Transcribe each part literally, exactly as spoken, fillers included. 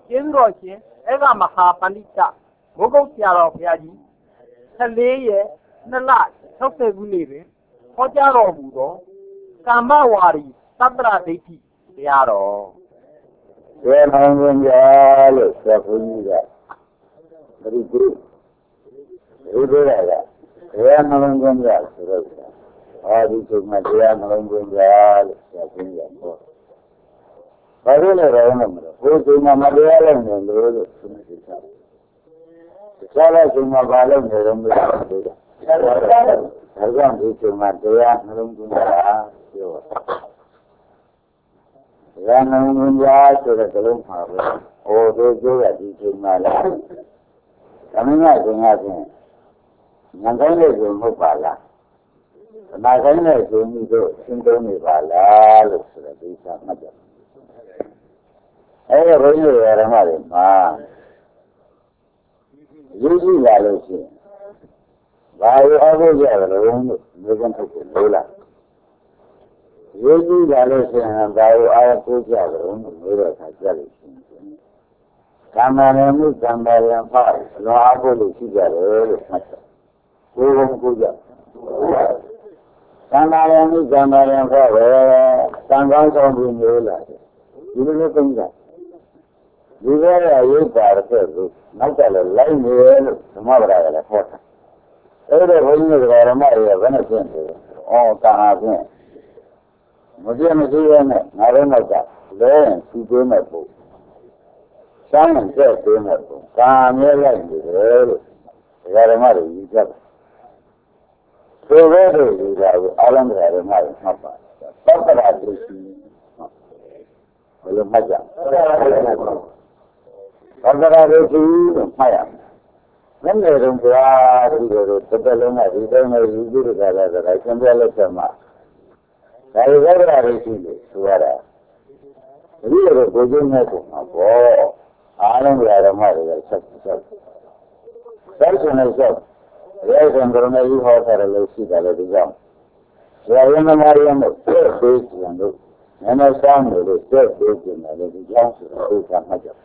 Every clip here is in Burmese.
ကျေးဇူးတော်ရှင်အဲ့ကမဟာပဏိတဘုဂုတ်ဆရာတော်ဘုရားကြီးဆယ်လေးရက်နှစ်လ၆၀ခုနှစ်တွင်ဟောကြားတော်မူသောကမ္မဝါရီသတ္တရဒိဋ္ဌိတရားတော်ကျေနာမင်းကြလို့ဆက်ဘုန်းကြီးကပရိပုဒီလိုရတာကျေနာမင်းကြဆိုတော့အာဒီချိန်မှာတရားနှလုံးသွင်းကြလို့ဆက်ဘုန်းကြီးကဟောဘာလို့လဲတော့မလို့ဘုရားမှာမတရားလည်းနေလို့လို့သူကပြောတယ်။ဆရာလည်းချိန်မှာဘာလို့နေတော့မလဲလို့ပြောတယ်။ဒါကြောင့်ဒီချိန်မှာတရားနှလုံးသွင်းတာပြောတယ်။တရားနှလုံးသွင်းကြဆိုတဲ့ကလုံးမှာပဲ။ဟိုတို့ပြောရဒီချိန်မှာလား။သမင်းကချိန်ကချင်းငန်တိုင်းလေးကိုမဟုတ်ပါလား။ခဏတိုင်းလေးကိုမြည်တော့ရှင်းသုံးနေပါလားလို့ဆိုတဲ့ဒီစာမှတ်တယ်အဲ့ဒီဘုန်းကြီးရဓမ္မတွေမှာရည်ကြည်လာလို့ရှိရင်ဘာလို့အဖို့ကြတယ်လို့မြေကထုတ်ကိုလို့လားရည်ကြည်လာလို့ရှိရင်ဘာလို့အားကိုးကြတယ်လို့လို့တဲ့အခါကြလို့ရှိရင်ကံမာရမှုကံမာရဖတ်လောအဖို့လို့ရှိကြတယ်လို့မှတ်တယ်ကိုယ်ကကိုးကြကံမာရမှုကံမာရဖတ်ပဲကံကောင်းဆောင်ပြီးမျိုးလာတယ်ဒီလိုလိုသုံးကြဒီကရရုပ်ပါတဲ့လို့နောက်ကလည်းလိုက်နေလို့ဓမ္မပဒကလည်းဟောတာအဲ့ဒါဘုန်းကြီးတွေကဓမ္မတွေကဘယ်နဲ့ရှင်းတယ်။အော်ကာဟာဖြင့်မပြည့်မစည်ရနဲ့ငါတို့နောက်ကလဲရင်သူ့သွင်းမဲ့ပုံ။စောင်းရင်ကျက်သွင်းမဲ့ပုံ။ကာအမြဲလိုက်နေတယ်လို့ဒကာဓမ္မတွေယူကြတယ်။ဆိုရဲတို့ယူကြဘူးအလုံးစုံဓမ္မတွေမှတ်ပါတယ်။သတ္တရာဒုရှိဘယ်လိုမှတ်ကြ။သတ္တရာဒုရှိလို့မှတ်ရမယ်။မင်းတို့ကဘုရားဒီလိုလိုတစ်သက်လုံးကဒီတိုင်းနဲ့ယူကြည့်ကြတာကလည်းသင်ပြလက်ချက်မှာဒါရီသတ္တရာဒုရှိလို့ဆိုရတာဒီလိုကိုကျင်းမဲ့ပုံမှာပေါ့အားလုံးဓမ္မတွေကဆက်ဆက်ဆက်ရှင်နေဆက်ရဲစံကရဏကြီးဟောထားတယ်လို့ရှိတယ်လေဒီကြောင့်ဇာယမမာရမို့သိသေးကြံလို့နည်းနည်းစားနေလို့သိသေးကြတယ်လေဒီကြောင့်ဆိုတော့ဥစ္စာမှတ်ကြ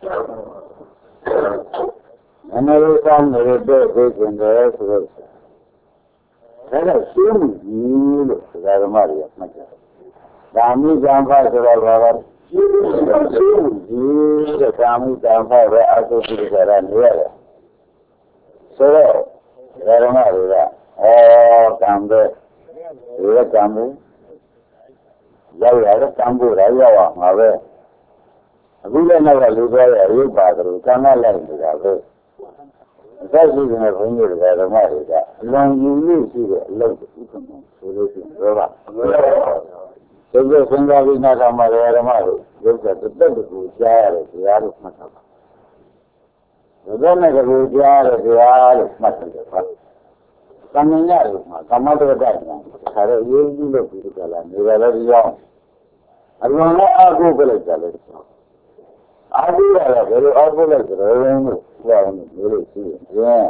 နည်းနည်းလေးစားနေလို့သိသေးကြတယ်ဆိုတော့ဒါကရှင်းပြီလို့ဇာဓမ္မတွေကမှတ်ကြဒါမိကံဖတ်ဆိုတော့ဘာလဲရှင်းပြီတဲ့ကာမိကံဖတ်ပဲအတုပိကရနေရတယ်ဆိုတော့ဓမ္မတွေကဩကံပဲဒီကံပဲရောက်ရတဲ့ကံဖို့ရရောက်မှာပဲအခုလည်းတော့လူသွားရရုပ်ပါတယ်ကံကလိုက်နေတာပဲအသက်ရှိနေတဲ့ဘုန်းကြီးတွေကဓမ္မတွေကအလွန်ယူလို့ရှိတဲ့အလုပ်ကိုဥပမာဆိုလို့ရှိရင်ပြောပါဒီလိုစဉ်းစားပြီးနောက်မှဓမ္မတွေရုပ်ကတစ်သက်တကူကြားရတယ်တရားလို့မှတ်တာပါဒီလိုနဲ့တကူကြားရတယ်တရားလို့မှတ်တယ်ပါကံဉာဏ်လို့မှာကမ္မတ္တဒိုင်ညာဒါတော့ရေးကြည့်လို့ဒီကလာနေရာလည်းကြောင်းအလွန်လည်းအာဟုပြလိုက်ကြတယ်အာဟုရတာဘယ်လိုအာဟုလိုက်ကြလဲလို့ပြောအောင်လို့ရှိရင်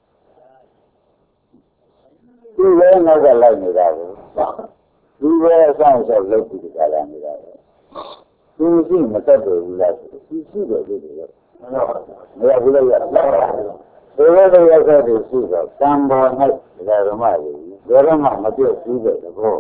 ဒီလည်းနောက်ကလိုက်နေတာကိုဒီပဲအဆောင်ဆောက်လုပ်ပြီးကြလာနေတာပဲသူရှိမတတ်တယ်ဘူးလားသူရှိတယ်လို့ပြောမရဘူးလေရဒီလိုလိုရောက်တဲ့ရှိတော့တန်ပေါ်၌ဓမ္မတွေဓမ္မမပြည့်စည်တဲ့ဘော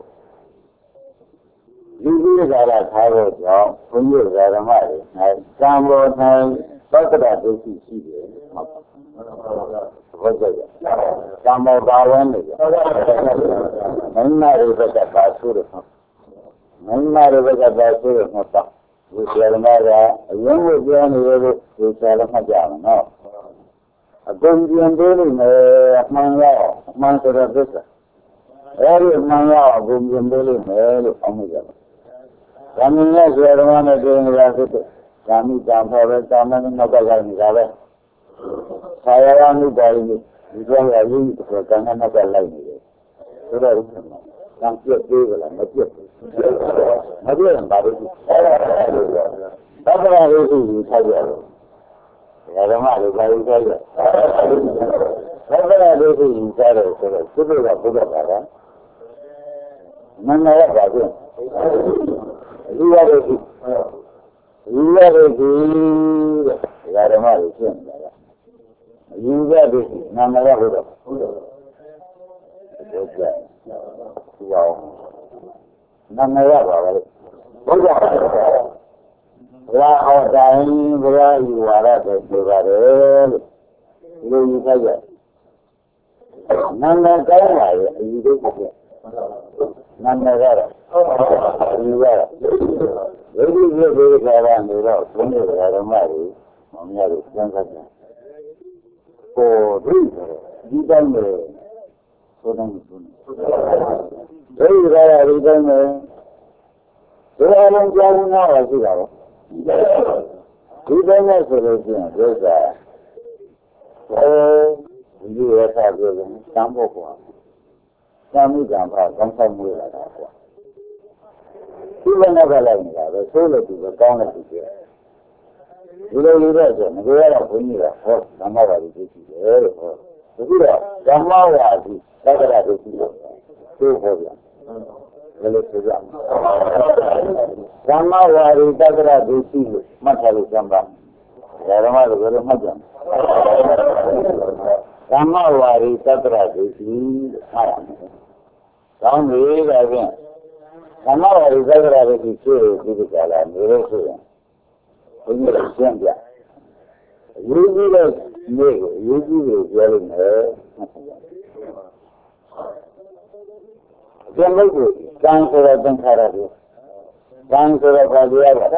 ဒီလိုကြလာထားတော့ကြောင့်ဘုန်းကြီးဓမ္မတွေ၌တန်ပေါ်၌သတ္တရဒုရှိရှိတယ်ဟုတ်ပါဘူးဟုတ်ကဲ့တန်ပေါ်ပါဝင်နေတယ်မင်းနာရိဘကပါဆိုးတယ်မင်းနာရိဘကပါဆိုးတယ်ဟုတ်ပါဒီဆရာမကအရင်ကပြောနေရလို့ဒီဆရာလည်းမှတ်ကြမှာနော်အကုန်ပြန်ပေးလို့မယ်အမှန်ရောအမှန်ဆိုတဲ့သစ္စာအဲဒီအမှန်ရောအကုန်ပြန်ပေးလို့မယ်လို့အောင်းကြတယ်။ဒါမျိုးနဲ့ဆရာတော်နဲ့ပြောနေတာဖြစ်တယ်။ကာမိကံဖော်ပဲကာမနဲ့နောက်ကလိုက်နေတာပဲ။ဆာယရမှုပါရင်ဒီကောင်ရည်ဆိုကံနဲ့နောက်ကလိုက်နေတယ်။ဆိုတော့ကံပြည့်သေးကြလားမပြည့်ဘူး။မပြည့်ရင်ဘာလို့လဲ။သတ္တရာရိစုကိုထားကြတယ်ဓမ္မတွေဘာလို့ပြောလဲသတ္တရာဒုက္ခယူကြတယ်ဆိုတော့သူတို့ကဘုရားပါလားမနရပါဘူးဒီရတဲ့ဒီရတဲ့ဒီဓမ္မတွေရှင်းနေတာအယူကတည်းကနာမရဟုတ်တော့ဟုတ်တော့ဒီကဒီအောင်နာမရပါပဲဘုရားဘုရားဟောတိုင်းဘုရားဤဝါရတဲ့ပြောပါတယ်လို့ဒီလိုယူထားကြနာမကောင်းပါရဲ့အယူတို့ကနာမရတော့အယူရတော့ဝိသုပြေပြေခါရနေတော့ဘုန်းကြီးဓမ္မတွေမောင်များတို့စမ်းစားကြကိုဒီဒီတိုင်းနဲ့ဆိုတော့ဆိုနေဒီကရဒီတိုင်းနဲ့ဒီအလုံးကြောင်းနာပါရှိတာပေါ့ဒီတိုင်းနဲ့ဆိုလို့ရှိရင်ဒုက္ခအဲဒီရတာပြောလို့တမ်းဖို့ကွာတမ်းမှုကံပါကောင်းဆောင်မွေးလာတာကွာဒီဘက်ကလည်းနေတာပဲဆိုးလို့ဒီကကောင်းတဲ့သူတွေဒီလိုလိုတော့ဆိုငါကတော့ဘုန်းကြီးကဟောဓမ္မဝါဒီသိရှိတယ်လို့ဟောအခုတော့ဓမ္မဝါဒီသက္ကရာသိရှိတယ်သိဟောပြန်ဘယ်လိုဆိုကြဓမ္မဝါဒီသက္ကရာသိရှိလို့မှတ်ထားလို့စမ်းပါဓမ္မလိုဘယ်လိုမှတ်ကြမလဲဓမ္မဝါဒီသက္ကရာသိရှိလို့ဟာရတယ်ကောင်းပြီဒါဖြင့်ဓမ္မဝါဒီသက္ကရာသိရှိဖြစ်ပြီးဒီကလာနေလို့ဆိုရင်ဘုန်းကြီးရှင်းပြအရေးကြီးတဲ့နေ့ကိုအရေးကြီးလို့ပြောလို့မယ်အကျဉ်းလို့ကိုကံဆိုတဲ့သင်္ခါရတွေကံဆိုတဲ့ဘာတရားကအဲ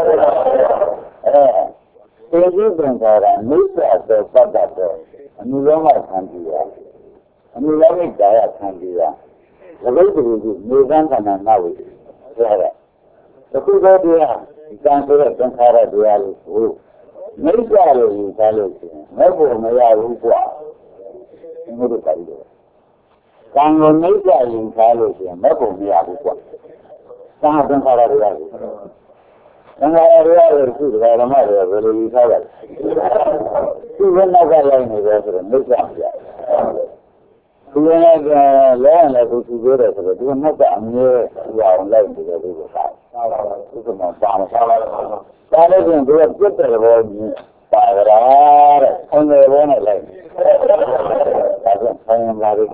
သိကြီးသင်္ခါရမိစ္ဆာသောပတ္တသောအနုလောမခံပြီးရအနုလောမိတာယခံပြီးရသဘိတ်တူကြီးနေသံခန္ဓာနာဝိပြောရတခုသောတရားကံဆိုတဲ့သင်္ခါရတရားလို့ဆိုမိစ္ဆာလို့ယူထားလို့ရှိရင်မဲ့ဖို့မရဘူးကွာဒီလိုတိုင်တယ်ကံကိုမိစ္ဆာယူထားလို့ရှိရင်မဲ့ဖို့မရဘူးကွာသာသင်္ခါရတရားကိုသင်္ခါရတရားကိုသူ့ဓမ္မတွေဘယ်လိုယူထားလဲသူ့ဘက်နောက်ကလိုက်နေတယ်ဆိုတော့မိစ္ဆာပြသူကလည်းလဲလည်းသူသူပြောတယ်ဆိုတော့သူကနှုတ်ကအမြဲရအောင်လိုက်နေတယ်လို့ပြောတာသူကမှပါမစားပါဘူး။ဒါလည်းပြင်သူကပြတ်တဲ့ဘောကြီးပါကြတာတဲ့။ဆံတယ်ဘောနဲ့လိုက်။ဒါကဆံလာတယ်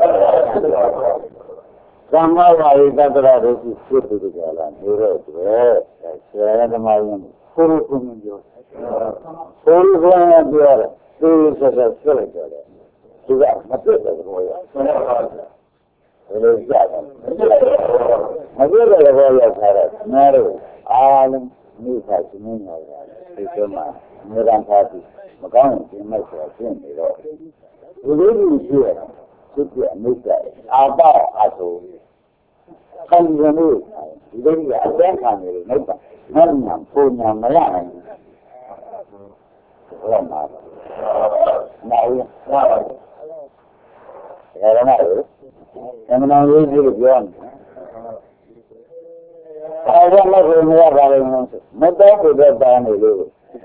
။သမ္မာဝါရိတ္တရာတို့ရှိဖြစ်သူကြလားနေတော့တယ်။ဆရာသမားရင်ကိုယ်ကိုယ်ပြော။ကိုယ်ကိုယ်ပြောတယ်။သူဆက်ဆက်ဆွလိုက်ကြတယ်။သူကမပြတ်တဲ့ဘောရ။ဘယ်လိုကြလဲမပြည့်တဲ့ဘောရောက်ထားတဲ့နားတော့အားလုံးမိသားစုနေနေရတယ်ဒီကျမှမြေရန်ထားပြီးမကောင်းရင်ပြင်မဲ့ဆိုပြင်နေတော့ဒီလိုမျိုးရှိရသူ့ရဲ့အမိတ်အာပေါအထုခံရမှုဒီလိုကြီးအတဲ့ခံနေလို့နှုတ်ပါငါ့ညာပုံညာမရနိုင်ဘူးဟုတ်မှာနိုင်ပါဘူးဒါရမလို့အမှန်တရားရေးလို့ပြောတယ်အဲဒါလည်းဘယ်မှာပါလဲမတော်ဘူးတဲ့တာနေလို့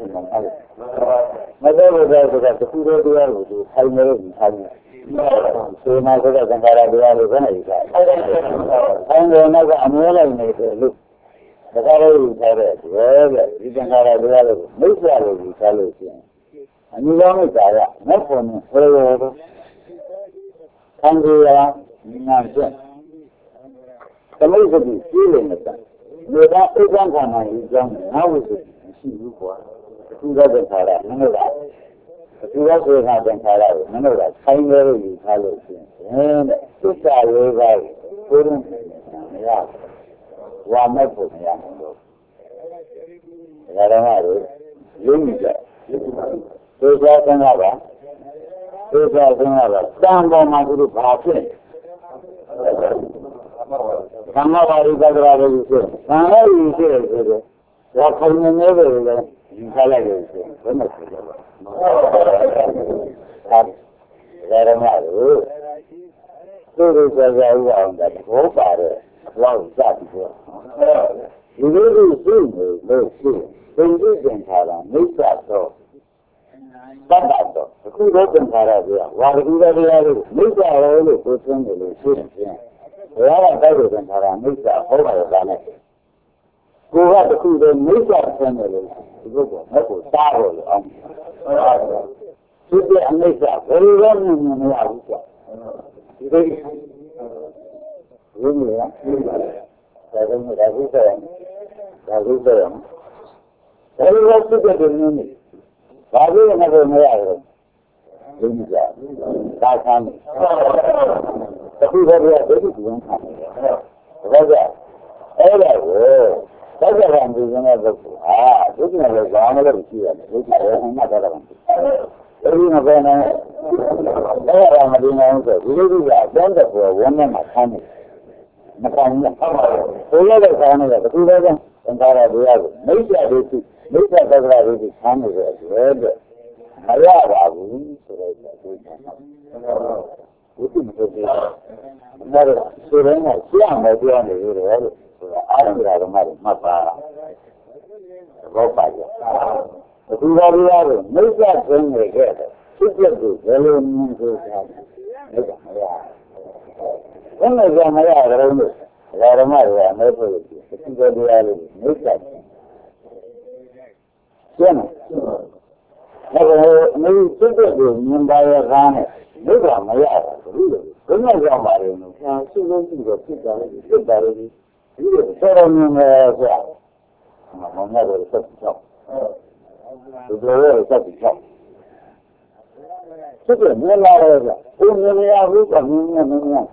မတော်ဘူးတဲ့ဆိုတာသူတို့တရားကိုသူထိုင်နေလို့ထိုင်နေဆိုမှဆိုတဲ့သံဃာတရားလို့ခဏယူတာအဲဒါနောက်ကအမြဲလိုက်နေတယ်လို့ဒါကြလို့ယူထားတဲ့ဒီဒီသံဃာတရားလို့မိစ္ဆာလို့ယူထားလို့ရှိရင်အနည်းဆုံးမိစ္ဆာကမဖို့နဲ့ဘယ်လိုလဲခံကြရနာချက်သမုဒ္ဒတိရှိနေတယ်ဒီကအိဋ္ဌံခန္ဓာကြီးကြောင်းငါဝိသုမရှိဘူးကွာသူကသင်္ခါရမင်းတို့ကသူကဆိုတဲ့သင်္ခါရကိုမင်းတို့ကဆိုင်ရဲလို့ယူထားလို့ရှိရင်တဲ့သစ္စာဝေကကိုယ်ရင်မရဘူးဝါမဲ့ဖို့မရဘူးလို့ဒါရမတို့ရင်းကြသေချာသင်္ခါရသေချာသင်္ခါရတန်ပေါ်မှာသူတို့ဘာဖြစ်သံဃာဝါရိသက္ကရာလို့ဆိုသံဃာယူရှိတယ်ဆိုတော့ဒါခိုင်နေနေပဲလေယူထားလိုက်လို့ဆိုဘယ်မှာဖြစ်လဲအဲဒါရမလို့သူတို့ကြောက်ကြဥအောင်တဲ့ဘောပါတယ်လောက်စပြီးတော့ဒီလိုလိုရှိနေလို့ရှိသင်္ကြန်သင်္ခါရမိစ္ဆာတော့တတ်တော့အခုတော့သင်္ခါရပြောဝါရိသတရားလို့မိစ္ဆာရောလို့ကိုယ်သွင်းတယ်လို့ရှိရင်ဘုရားကတိုက်လို့သင်္ခါရမိစ္ဆာဟောပါရဲ့ဒါနဲ့ကိုယ်ကတခုတည်းမိစ္ဆာဆင်းတယ်လို့ဒီလိုကမဟုတ်တားလို့အောင်ဖြစ်တဲ့အနိစ္စဘယ်လိုလဲမြင်မရဘူးကွာဒီလိုဝိညာဉ်ကဒါကြောင့်ဒါကုသရဒါကုသရဘယ်လိုလဲဖြစ်တဲ့ဒီနည်းဘာလို့လဲမလို့မရဘူးဒီနေ့ကသာသမ်းအခုဘယ်လိုလဲဒုက္ခဝင်ခံတယ်ဒါကြောင့်အဲ့ဒါကိုသောက္ကရာမြင်နေတဲ့ပုဂ္ဂိုလ်ဟာဒုက္ခနဲ့လည်းဘာမှလည်းမရှိရဘူးဒုက္ခရဲ့အမှတ်တရားကအဲဒီမှာပဲနဲ့သောက္ကရာမမြင်နိုင်ဘူးဆိုဒီလိုကြီးကအတန်းတက်ပေါ်ဝန်းထဲမှာဆန်းနေမကောင်းဘူးဟုတ်ပါဘူးဘယ်လိုလဲဆန်းနေလဲဒီလိုပဲသင်္ခါရတရားကိုမိစ္ဆာဒိဋ္ဌိမိစ္ဆာသောက္ကရာဒိဋ္ဌိဆန်းနေတဲ့အတွက်မရပါဘူးဆိုတော့ဒီလိုဘုသူမဆိုသေးဘူးဒါတော့ဆိုရင်ကရှင်းမယ်ပြောနေလို့ရတယ်ဆိုတာအာရုံဓမ္မတွေမှတ်ပါဘောပါကြအခုဘာလို့လဲမိစ္ဆာသိနေခဲ့တယ်ဖြစ်ဖြစ်ကိုဘယ်လိုမြင်ဆိုတာဟုတ်ကဲ့မရဘယ်လိုကြောင့်မရကြလို့ဓမ္မတွေအမဲဖို့လို့ဒီလိုတရားလေးမိစ္ဆာရှင်းတယ်ဒါကမင်းဖြစ်ဖြစ်ကိုမြင်ပါရကားနဲ့ဒုက္ခမရဘူးဘယ်လိုကြောင့်ပါလဲလို့ဆန်းစုလုံးကြည့်တော့ဖြစ်တာလေဖြစ်တာလေဒီလိုစောရမြင်မယ်ဆိုတာမမကတော့ဆက်ကြောက်ဒီလိုလေဆက်ကြောက်ဖြစ်တယ်မြင်လာတယ်ကဘုံမြင်ရဘူးကမြင်မြင်မြင်မြင်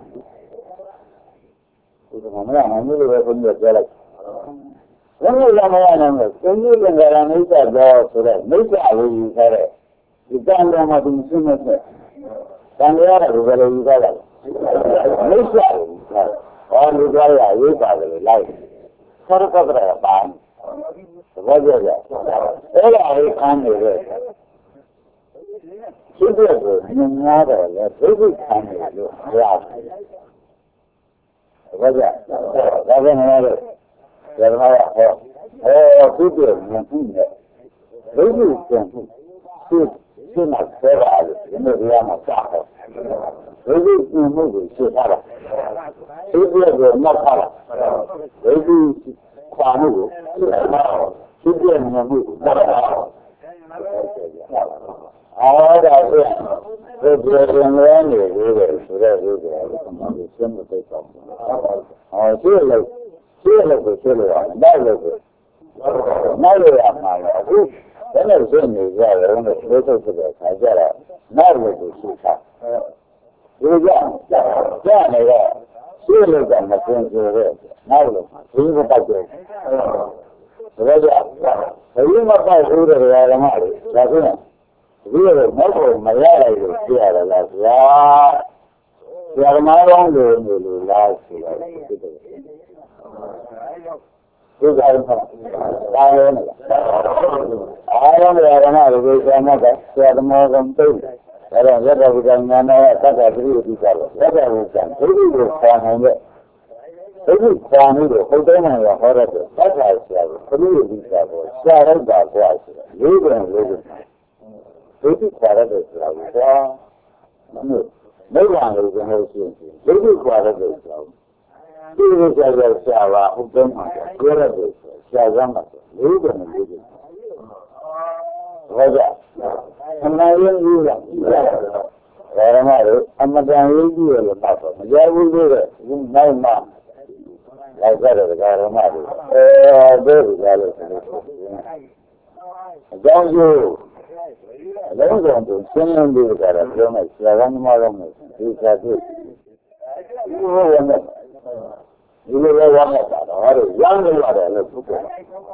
ဒီကမရနိုင်ဘူးလို့ဘုန်းကြီးပြောလိုက်ဘယ်လိုလဲမရနိုင်ဘူးသင်္ကြန်ကရမိစ္ဆာတော့ဆိုတော့မိစ္ဆာကိုယူထားတဲ့ဒီတန်တော်မှာသူရှင်းနေတဲ့တန်ရတာကိုဘယ်လိုယူထားလဲမိစ္ဆာကိုယူထားတယ်ဟောလူသားရရေးပါတယ်လိုက်ဆောရကတရပါသဘောကျကြအဲ့ဒါလေးခံနေတဲ့ရှင်းတဲ့ကိုမြင်ရတယ်လေဒုက္ခခံနေလို့မရဘူးသဘောကျဒါကလည်းလည်းဒါကဟောဟောသူ့ရဲ့မြင်မှုနဲ့ဒုက္ခကျန်မှုသူ့ရှင်းတဲ့ဆရာလို့ဒီလိုရမှာစတယ်ဒုက္ခကျန်မှုကိုရှင်းထားတာသူ့ရဲ့ကိုမှတ်ထားတာဒုက္ခခွာမှုကိုရှင်းထားတာသူ့ရဲ့မြင်မှုကိုမှတ်ထားတာအားဒါဖြင့်ဒီပြင်လဲနေသေးတယ်ဆိုတဲ့ဥစ္စာကိုကျွန်တော်ရှင်းမသိတော့ဘူးဟောရှင်းလို့ရှင်းလို့ကိုရှင်းလို့ရတယ်နောက်လို့ကိုနောက်လို့ရမှာလေအခုဘယ်နဲ့ရှင်းနေကြလဲလို့ပြောထုတ်တဲ့အခါကျတော့နောက်လို့ကိုရှင်းတာဒီကြောင့်ကြားနေတော့ရှင်းလို့ကမကျင်ဆိုတဲ့နောက်လို့ဒီကပတ်တယ်ဒါကြောင့်ဘယ်မှာပတ်ဦးတဲ့ဓမ္မတွေဒါဆိုရင်ဒီလိုနောက်ကိုမရလိုက်လို့ပြရတယ်လားဗျာဆရာမတော်လို့လို့လားဆိုတော့ဖြစ်တယ်ဒီကနေ့အားလုံးအားလုံးရရနာကိုဆရာမကဆရာမကတုံးဒါတော့ရတ္တဝိကညာနဲ့သတ္တပရိယတိကလို့ရတ္တဝိကံဒုက္ခကိုခေါ်နိုင်တဲ့ဒုက္ခခေါ်မှုကိုဟုတ်တယ်မှာဟောတဲ့သတ္တဆရာကိုပရိယတိကကိုရှားလိုက်တာကွာဆိုတော့လေးပုံလေးပုံဒုက္ခခေါ်တဲ့ဆိုတာကိုကွာမလို့မိဘလို့ကျွန်တော်ရှင်းရှင်းဒုက္ခခေါ်တဲ့ဆိုတာဒီလိုကြာကြာရှားပါဟုတ်တယ်မှာပြောရတယ်ရှားစမ်းပါလေးပုံလေးပုံဟုတ်ကြအမှန်ရင်းကြီးလားဒါရမတို့အမတန်ရေးကြီးရလို့တော့မကြဘူးလို့တဲ့ဒီနောက်မှလိုက်ကြတဲ့ဓမ္မတွေအဲဒါကလည်းဆိုလို့အကြောင်းကျိုးအလုံးစုံကိုရှင်းလင်းပြီးကြတာပြောမယ်ဆရာကမှတော့မယ်ဒီစာတွေ့ဒီလိုရမယ်ဒီလိုရမယ်တာတော့ဟောရမ်းလို့ရတယ်လို့พูดတယ်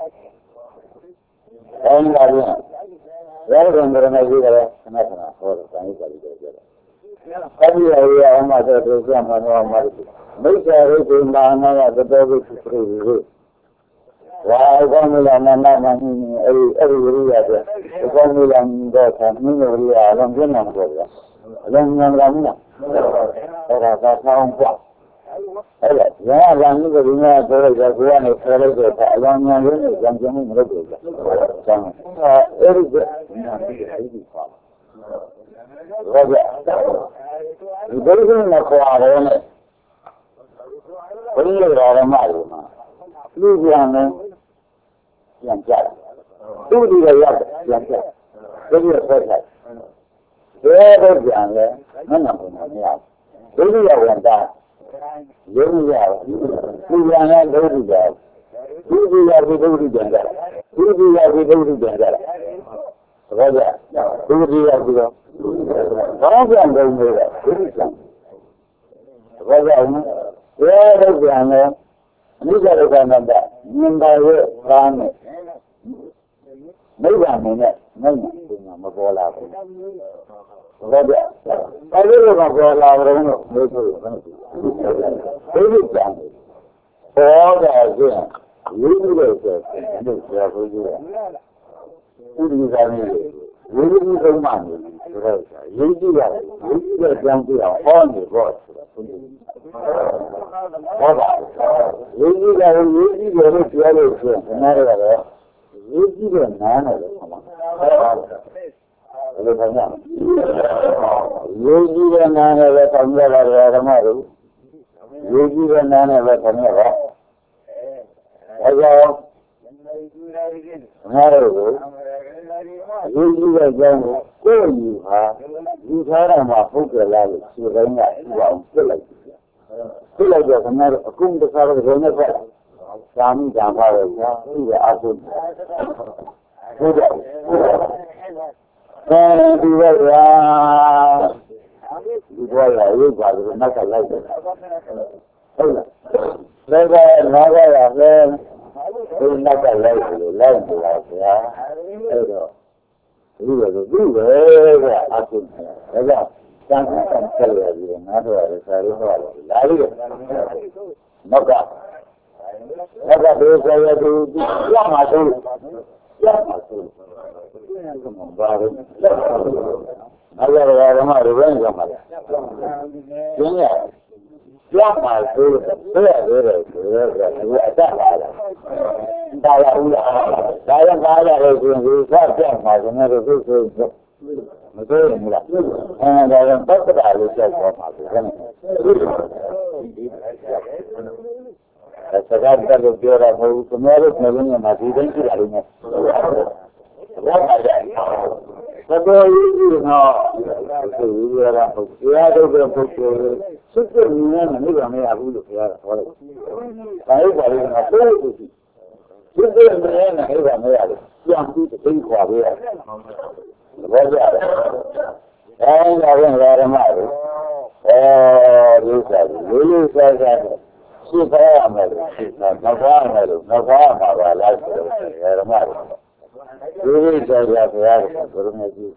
အဲဒီမှာပြန်ရတဲ့ကံရမယ်ကြီးတယ်ခဏခဏဟောတယ်တိုင်းပါလိမ့်တယ်ပြောတယ်အဲဒီအရာအမှတော့သူကမှတော့မှလို့မိစ္ဆာရိသေမာနာယသတောဘုသူပြိဟုဝါကောင်းလာနာနာမင်းအဲဒီအဲဒီဝိရိယတဲ့ကောင်းလာတော့ဆံမင်းဝိရိယအလုံးကျင်းနေတော့ဗျာအလုံးဉာဏ်ကမလားအဲ့ဒါကဆောင်းပွားအဲ့ဒါညာလမ်းကြီးကဒီမှာဆိုတော့ကိုကနေဆဲလိုက်တော့အလုံးဉာဏ်ရင်းကိုကြံကြံမှုမလုပ်ဘူးဗျာဆောင်းအဲ့ဒီကညာပြီးအဲ့ဒီပါဘာကြဒီဘယ်လိုလဲခေါ်ရတယ်နဲ့ဘယ်လိုရရမှာလဲလူပြန်လဲပြန်ကြတယ်သူ့ဒီရရတယ်ပြန်ကြဒီလိုဆက်လိုက်ဘယ်တော့ကြံလဲမနှောင်းဘူးမရဘူးဒုတိယဝန်တာရုံးရဘူးဒီရံကဒုတိယဒုတိယဝိဒုတိယကြတာဒုတိယဝိဒုတိယကြတာဘာကြဒုတိယပြီးတော့ဘာကြံကုန်နေလဲဒုတိယဘာကြလဲဘယ်တော့ကြံလဲအနိစ္စဒုက္ခအနတ္တမြင်ပါရဲ့ဘာနဲ့နိဗ္ဗာန်နဲ့နိုင်မှာမပေါ်လာဘူးဘာကြဘာလို့ကပေါ်လာကြတော့လို့ဆိုတော့ဘယ်လိုကြံပေါ်တာကျရင်ရေးကြည့်လို့ဆိုတော့ဆရာဘုရားဥဒိသာနေရေးကြည့်ဆုံးမှနေဆိုတော့ရေးကြည့်ရတယ်ရေးကြည့်တဲ့ကြောင်းကြည့်အောင်ဟောနေပေါ့ဟုတ်ပါရေးကြည့်တယ်ရေးကြည့်တယ်လို့ပြောလို့ဆိုရင်ခဏတော့ရေးကြည့်တဲ့နားနဲ့လည်းဟုတ်ပါဘယ်လိုခေါ်ရလဲရေးကြည့်တဲ့နားနဲ့ပဲခေါင်းရတာဓမ္မတို့ရေးကြည့်တဲ့နားနဲ့ပဲခေါင်းရတာအဲကြောင့်ငါတို့ကိုရေးကြည့်တဲ့ကြောင်းကိုကိုယ်ယူဟာယူထားတာမှဟုတ်ကြလားလို့ဆိုတိုင်းကဒီအောင်ပြလိုက်ပြလိုက်တော့ခင်ဗျားတို့အကုန်တခါတော့ဘယ်နဲ့ဆက်သာမိတာပါပဲကွာဒီကအဆုဟုတ်တယ်အဲဒီဘက်ကဒီဘက်ကရုပ်ပါလို့နောက်ကလိုက်တယ်ဟုတ်လားဒါကနားရရတယ်ဒီနောက်ကလိုက်လို့လိုက်နေတာဗျာအဲ့တော့ဒီလိုဆိုဒီပဲကအဆုဒါကစံစံဆက်ရပြီးငါတို့ရတယ်ဆရာတို့ဟောတယ်လာပြီနောက်ကနောက်ကဒီဆရာတို့ရမှာဆိုရမှာဆိုဘာလို့ငါရရဓမ္မတွေပဲရမှာလဲကျင်းရရမှာဆိုဆွဲရတယ်ဆိုတော့ဒီအတ္တပါလားဒါရဦးလားဒါရပါရလို့ဆိုရင်ဒီဆက်ပြတ်မှာဆိုတော့သူဆိုမသိဘူးလားအဲဒါကပတ်သက်တာလို့ဆက်ပေါ်မှာဆိုတယ်စကားတက်လို့ပြောတာမဟုတ်ဘူး။ကျွန်တော်တို့မျိုးလုံးမှာဒီတိုင်းကြည့်ရလို့နဲ့။ဘာမှကြ။သဘောကြီးကတော့ဒီရတာဟုတ်။တရားထုတ်တဲ့ပုဂ္ဂိုလ်စွတ်စွတ်နေနေမမရဘူးလို့ပြောတာဟောတယ်။ဒါလို့ပါလေငါပြောလို့ရှိ။စွတ်စွတ်နေနေမမရဘူး။ပြန်ပြီးသိခွာပေးရတယ်။သဘောကျတယ်။အဲဒါကဓမ္မတွေ။အဲဒီစားလေးလေးစားစားရှိသားရမယ်လို့ရှိတာနောက်သားမယ်လို့နောက်သားမှာပါလားဆိုတော့ဓမ္မတွေဒီလိုကြောက်ကြဘုရားကဘုရားမြတ်ကြီး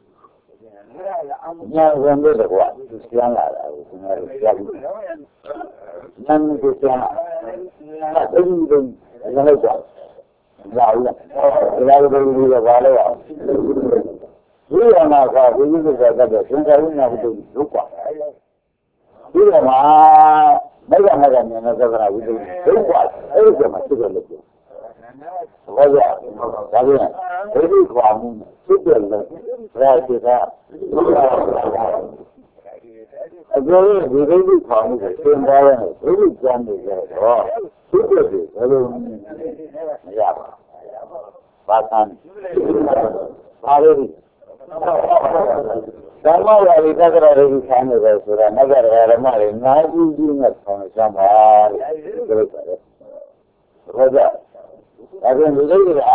ညာဝင်လို့ကွာသူကျမ်းလာတာကိုကျွန်တော်တို့ကြားပြီးနန်းကိုကျမ်းလာအဲ့ဒီတော့လည်းကြောက်လာဦးလားဒီလိုလိုလိုပါလို့အောင်ဒီရမှာကဘုရားကတည်းကသင်္ခါရနာဘုဒ္ဓလို့ကွာဒီမှာไม่ว่าไม่ว่าเนี่ยนะသက္ကရာဝိသုဒ္ဓဒုက္ခအဲ့ဒီမှာသိတယ်လို့ပြောဘာကြောင့်ဒါပြန်ဒိဋ္ဌိခွာမှုသိတယ်လို့ရာရှိတာအကျိုးဒီဒိဋ္ဌိခွာမှုကိုသင်သွားရင်ဒိဋ္ဌိကျမ်းနေကြတော့သိတယ်ဘယ်လိုမရပါဘာသာဘာလို့ဓမ္မရာဝိတ္တရာရိဆန်းနေတယ်ဆိုတာနဂရဓမ္မတွေငါးဦးကြီးနဲ့ဆောင်းစမ်းပါလို့ပြောတယ်။ဟုတ်ကြ။ဒါပြန်ဒီလိုကဒီ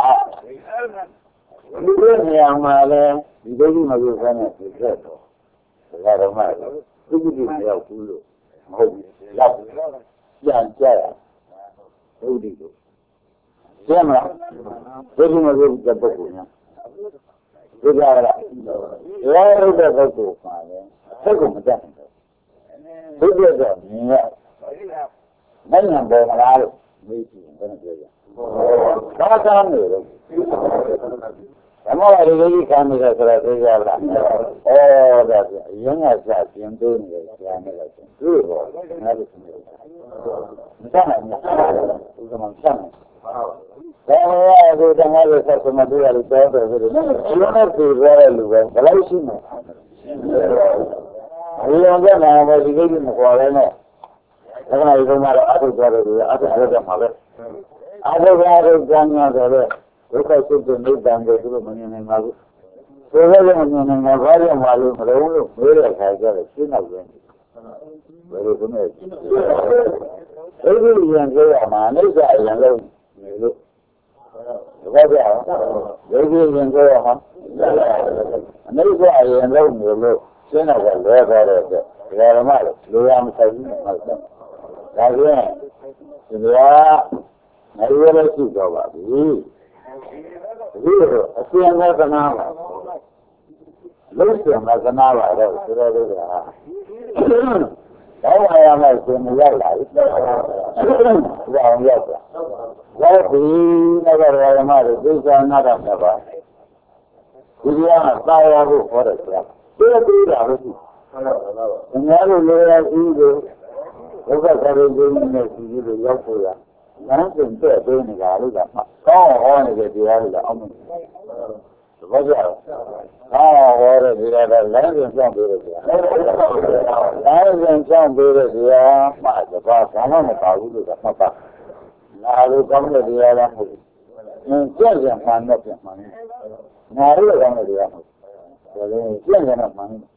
လိုနေရာမှာလဲဒီလိုကြီးမလို့ဆန်းနေဖြစ်တော့ဒကာဓမ္မတွေသူ့ကြည့်မရောက်ဘူးလို့မဟုတ်ဘူး။ရောက်ပြန်ကြရဘုဒ္ဓကိုကျမ်းမလားဘုဒ္ဓမလို့တဲ့ပုဂ္ဂိုလ်များဒီကြလားလဲရုပ်တဲ့ပုဂ္ဂိုလ်ပါလေစိတ်ကိုမတတ်ဘူးဘုရားကမြင်ရနိုင်ငံပေါ်မှာလို့မေးကြည့်ဘယ်နဲ့ပြောရဘာသာနေလို့ဓမ္မရာရိခံနေတယ်ဆိုတာသိကြလားဩဒါပြအရင်ကစကျင်သွင်းနေတယ်ဆရာနဲ့လည်းသူ့ဘောငါတို့သိတယ်မတတ်နိုင်ဘူးဥက္ကမဆမ်းတယ်ဒါမှမဟုတ်ဒီဓမ္မရဲ့ဆက်စမတွေ့ရလို့ပြောတယ်ဆိုတော့ဒီလိုနဲ့ပြောရတဲ့လူပဲဘယ်လိုရှိမလဲအရင်ကနာမည်ဒီကိစ္စမခေါ်ရဲနဲ့ဒါကလည်းဒီမှာတော့အထုကြတယ်အထုရကြမှာပဲအထုကြတယ်ကြမ်းကြတယ်ဒုက္ခစုတဲ့နိဗ္ဗာန်ကိုသူတို့မမြင်နိုင်ပါဘူးဆိုတော့လည်းငါဘာလို့မလုပ်မလို့လို့မေးတဲ့ခါကျတော့ရှင်းတော့ပဲဘယ်လိုဆိုလဲအဲ့ဒီရင်ကြောရမှာအိဋ္ဌအရင်လုံးနေလို့ဘာကြောက်လဲဒီရင်ကြောရမှာအိဋ္ဌအရင်လုံးနေလို့ရှင်းတော့လဲလွဲသွားတဲ့အတွက်ဓမ္မလို့လူရမဆိုင်ဘူးဟုတ်တယ်ဒါပြန်ဒီကငါတို့လည်းရှိတော့ပါပြီဒီလိုအကျဉ်းသောကနာပါလုံးစံမကနာပါတော့ဆိုတော့ဒီကဘောင်းရမယ်ဆိုရင်ရောက်လာပြီဒါအောင်ရောက်တာရောက်ပြီနဂရဓမ္မတွေသိစ္စာနာတာပါဒီကသာရဖို့ခေါ်တယ်ဆိုတာသိသိတာလို့ရှိတယ်ငါတို့လိုရရှိတယ်ဒုက္ခသရိပုညနဲ့ရှိပြီးတော့ရောက်ဖို့ရငါတို့တဲ့ပေးနေတာလို့ကမှကောင်းဟောနေတဲ့တရားတွေကအောင်မလို့ဘာကြောင့်ကောင်းဟောတဲ့တရားကလမ်းစဉ်ဆောင်ပေးတဲ့တရားလမ်းစဉ်ဆောင်ပေးတဲ့တရားမှတပါးဘာမှမပါဘူးလို့ကမှတ်ပါငါလိုကောင်းတဲ့တရားလားမဟုတ်ဘူးအင်းကြည့်ကြမှန်တော့ပြန်မှန်တယ်ငါလိုကောင်းတဲ့တရားမဟုတ်ဘူးဒါလည်းကြည့်ကြမှမှန်တယ်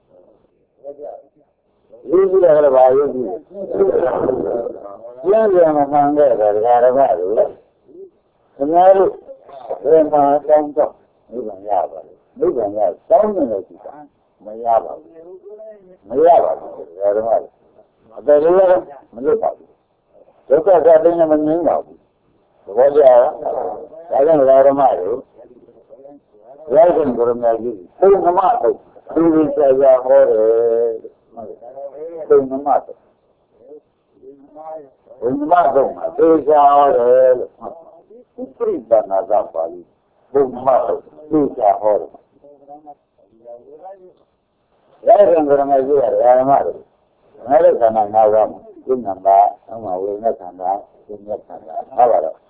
ဒီလိုလည်းပါရုပ်ကြီးကျင်းပြန်မှန်တဲ့ဒါကြရပါလို့ခင်ဗျားတို့ဘယ်မှာတောင်းတော့နိဗ္ဗာန်ရပါလေနိဗ္ဗာန်ရတောင်းနေလို့ရှိတာမရပါဘူးမရပါဘူးဒါကြမှာအတည်းလည်းမလွတ်ပါဘူးဒုက္ခကတည်းကမငြင်းပါဘူးသဘောကျလားဒါကြောင့်ဓမ္မတို့ရိုက်တဲ့ဘုရမကြီးဘုံဓမ္မတို့သူဒီဆရာဟောတယ်ဘုံဓမ္မတို့ဘုံဓမ္မတို့မှာသေချာဟောတယ်လို့ဥပရိပနာသာပါဠိဘုံဓမ္မတို့သေချာဟောတယ်ရိုက်တဲ့ဘုရမကြီးကဓမ္မတို့ငါတို့ခန္ဓာ၅ပါးမှာဒီနံပါတ်အမှဝိညာဉ်ခန္ဓာဒီမြတ်ခန္ဓာဟုတ်ပါတော့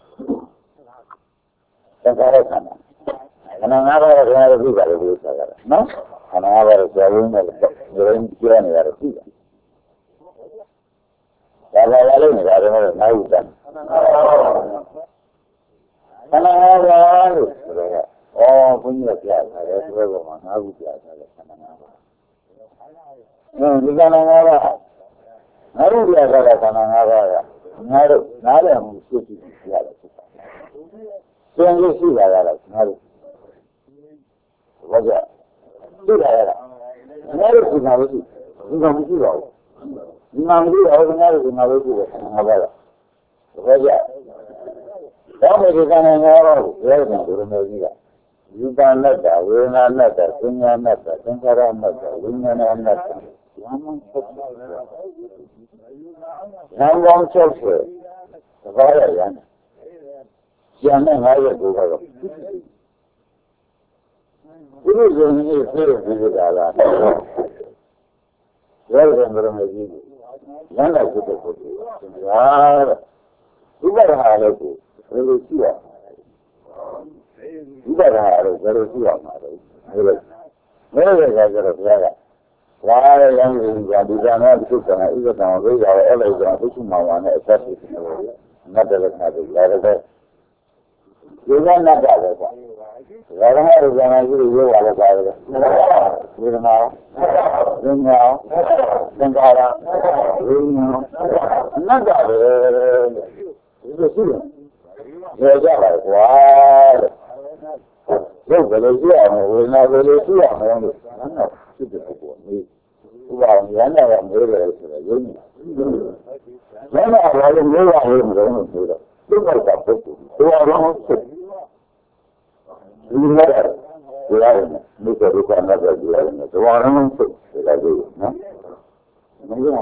သင်္ခါရခန္ဓာခန္ဓာ၅ပါးကဘယ်လိုဖြစ်ပါလဲလို့ဆိုတာနော်ခန္ဓာ၅ပါးကိုကြောင်းနေတယ်ဒီလိုပြောနေရတယ်ရှိတယ်ဒါပါလာလို့နေတာတော့နိုင်ဘူးတဲ့ခန္ဓာ၅ပါးလို့ဆိုတော့ဩဘုန်းကြီးကပြတယ်ဆိုတော့မှာငါးခုပြတယ်ခန္ဓာ၅ပါးဒီခန္ဓာ၅ပါးငါတို့ပြတာကခန္ဓာ၅ပါးကငါတို့နားလည်မှုရှိရှိရတယ်ဖြစ်တာသင်လို့ရှိလာရတာငါတို့ဘာကြောင့်ရှိလာရတာငါတို့ဒီမှာလို့ရှိဒီမှာမရှိတော့ဘူးဒီမှာမရှိတော့ငါတို့ဒီမှာလို့ရှိတယ်ငါပါတော့ဘာကြောင့်တော့ဒီကနေ့ငါတို့ရဲတယ်ဘုရားမျိုးကြီးကယူပါဏတ္တဝေဒနာဏတ္တသင်္ညာဏတ္တသင်္ခါရဏတ္တဝိညာဏဏတ္တယမန်ချက်ယမန်ချက်သဘာဝရန်ကျန်တဲ့ငါးရက်ကိုတော့ဒီလိုဆိုရင်ပြေးပြီးကြတာရဲတယ်ဘုရားမျိုးကြီးလမ်းလိုက်ဖြစ်တဲ့ပုဂ္ဂိုလ်ဟာဒီဘက်ဟာလည်းကိုဘယ်လိုရှိရဒီဘက်ဟာလည်းဘယ်လိုရှိရမှာလဲဒီလိုမဲရကြကြတော့ဘုရားကဘာလဲရမ်းကြီးကဒီကံနဲ့ဒီကံနဲ့ဥပဒံဝိဇ္ဇာရဲ့အဲ့လိုကြောင့်ဘုရားမောင်ဝါနဲ့အသက်ရှင်နေတယ်နတ်တယ်ခါတယ်လာတယ်ဒီကနတ်တယ်ကွာဒါကမှဒီကံကြီးကိုရောပါလို့ပါတယ်ဝေဒနာသင်္ညာသင်္ခါရဝိညာဉ်နတ်တယ်ဒီလိုရှိတယ်ကြကြပါကွာတဲ့ဘယ်လိုရှိအောင်ဝေဒနာဘယ်လိုရှိအောင်လဲလို့နော်ဖြစ်တဲ့ပုဂ္ဂိုလ်မျိုးဥပအောင်ရန်ရမေးတယ်ဆိုတော့ယုံနေရန်ရဘာလို့မေးရလဲမလို့ဆိုတော့ဒီမှာကပုဂ္ဂိုလ်ဟိုအောင်ဖြစ်ဒီမှာဒီရတယ်မိစ္ဆာဒုက္ခနာတဲ့ဒီရတယ်ဒီဝါရမ်းဖြစ်တယ်လို့နော်မင်းက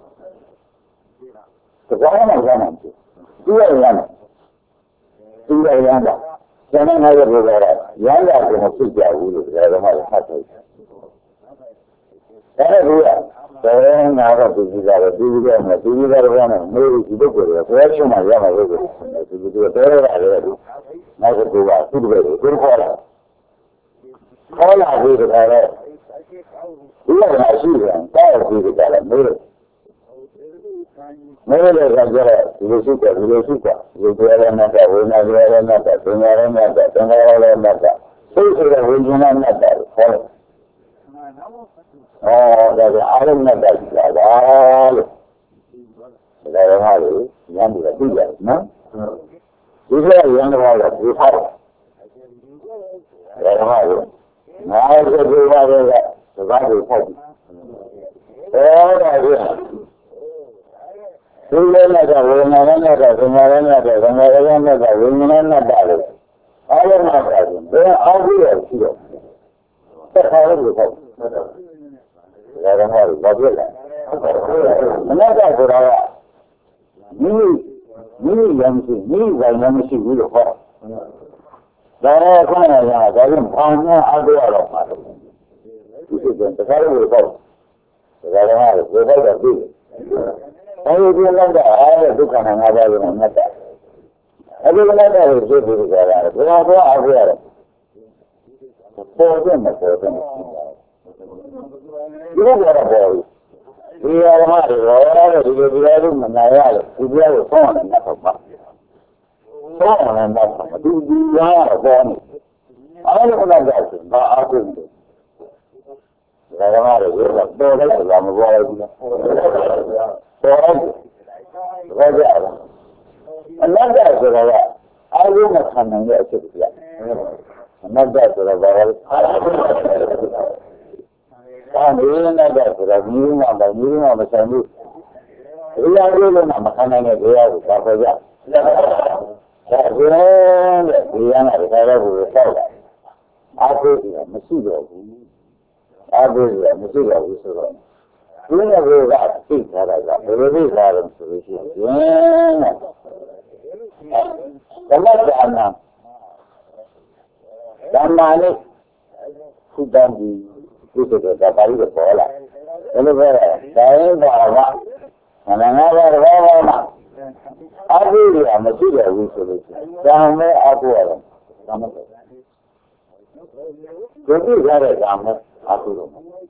သဘောနဲ့ရမ်းတယ်ဒီရရမ်းဒီရရမ်းတာကျန်တဲ့ငါရဲ့ဘုရားရမ်းတာကိုမဖြစ်ကြဘူးလို့ဒါကမှဖတ်တယ်အဲ့ဒါကဘယ်ငါတော့ဒီကြတယ်ဒီကြတယ်ဒီကြတယ်ဘာနဲ့မေးဒီပုဂ္ဂိုလ်ကဘယ်လိုမှရမှာလို့ဒီဒီတော့တော်ရတယ်ဒီနောက်တစ်ခုကသူ့ဘက်ကိုသူခေါ်လာခေါ်လာပြီးတော့လည်းဒီလိုရှိတယ်တောက်ပြီးကြတယ်မေးမေးတယ်ကကြတယ်ဒီလိုရှိတယ်ဒီလိုရှိတယ်ဒီလိုရတဲ့ကဝိညာဉ်ရတဲ့ကသင်္ခါရတဲ့ကသင်္ခါရတဲ့ကသိဆိုတဲ့ဝိညာဉ်နဲ့တယ်ဟုတ်ဩဒါကအာရုံနဲ့တိုက်ကြတာလို့ဒါရမလို့ရမ်းပြီးတော့သိရတယ်နော်ဒီလိုရမ်းတော့တော့ဒီဖောက်ဒါရမလို့ငါ့ကိုပြောပါတော့သဘာဝဖောက်ဩဒါကဒီလိုနဲ့တော့ဝေဒနာနဲ့တော့သမာဓိနဲ့တော့သမာဓိနဲ့တော့ဝိညာဉ်နဲ့တော့လို့အာရုံနဲ့တော့ဘယ်အောင်ရရှိတော့သက်သာလို့ပေါ့ဒါကမှဘာဖြစ်လဲမနေ့ကဆိုတာကမိမိမိရမ်းရှိမိဇာတ်မရှိဘူးလို့ဟောဒါရခဏရတာဒါကြောင့်ဘောင်းနဲ့အားရတော့မှာဒီစိတ်ကတခါလို့ပေါ့ဒါကမှဘယ်တော့တော့ပြီအဲဒီလိုလည်းအားရဒုက္ခနဲ့ငါးပါးကိုမှတ်တယ်အဲဒီလိုလည်းဖြစ်ပြီးကြတာဘယ်တော့အားရရတယ်ပေါ်တယ်မပေါ်တယ်ဒီလိုကတော့ပေါ်ဒီရမတွေရောဒီလိုဒီလိုမနာရလို့ဒီလိုကိုဆောင်းနေတာပေါ့ပါဆောင်းနေတာပေါ့ဒီဒီရတော့ပေါ်နေအားလုံးကတော့ဘာအားကိုဒါကမှလည်းပေါ်တယ်ဆိုတာမပေါ်ဘူးလားပေါ်တယ်ဘာကြလဲအနတ္တဆိုတာကအားလုံးမခံနိုင်တဲ့အချက်ပြအနတ္တဆိုတာဘာလဲအာဒီနဲ့တော့ဆိုတာမြင်းမှာပဲမြင်းမှာမဆိုင်ဘူး။ဒီလိုလိုမှမခံနိုင်တဲ့တရားကိုသာပေါ်ကြ။ဒါကလည်းဒီရမ်းတဲ့ခါတော့ကိုစောက်တာ။အာဟုကမရှိတော့ဘူး။အာဟုကမရှိတော့ဘူးဆိုတော့ဒီနေ့ကသိထားတာကဘယ်လိုသိထားလဲဆိုလို့ရှိရင်ဓမ္မဒါနဓမ္မနဲ့ခုတန်ဒီဒီလိုတော့ဒါပါလို့ပေါ်လာဘယ်လိုပဲဒါရင်ပါကမနငါဘာဘာဘာအာဟုရမရှိတယ်ဘူးဆိုလို့ဒါမဲ့အာဟုရတယ်ဒါမဲ့ဒီလိုရတဲ့ဒါမဲ့အာဟုတော့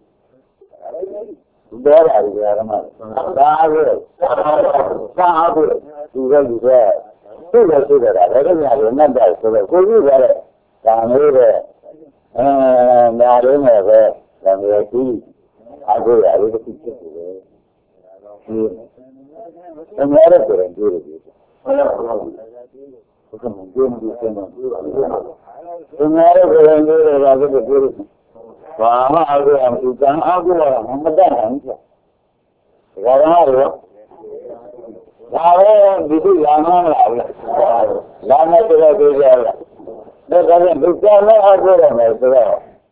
ဒါပါရီရမှာဒါပဲသာအာဟုသူကလူကသူ့လည်းရှိတယ်ဒါလည်းညာလို့နဲ့တယ်ဆိုတော့ကိုကြီးရတဲ့ဒါမျိုးတဲ့အဲညာလေးနဲ့ပဲဒါမျိုးကြီးအာဟုရလို့ဖြစ်ဖြစ်တယ်ဒီအများရတဲ့ကြိုးတွေဟုတ်လားဘုရားဘုရားကြိုးမှုစမ်းတော့ဒီများရတဲ့ကြိုးတွေကလည်းကြိုးဘာမှအာဟုရမရှိကံအာဟုရမတတ်နိုင်ဘူးဒါကလည်းဒါပဲဒီလိုလာမှမလားလာမယ်ဆိုတော့ပြောကြလားဒါကလည်းဒီကံနဲ့အာဟုရမယ်ဆိုတော့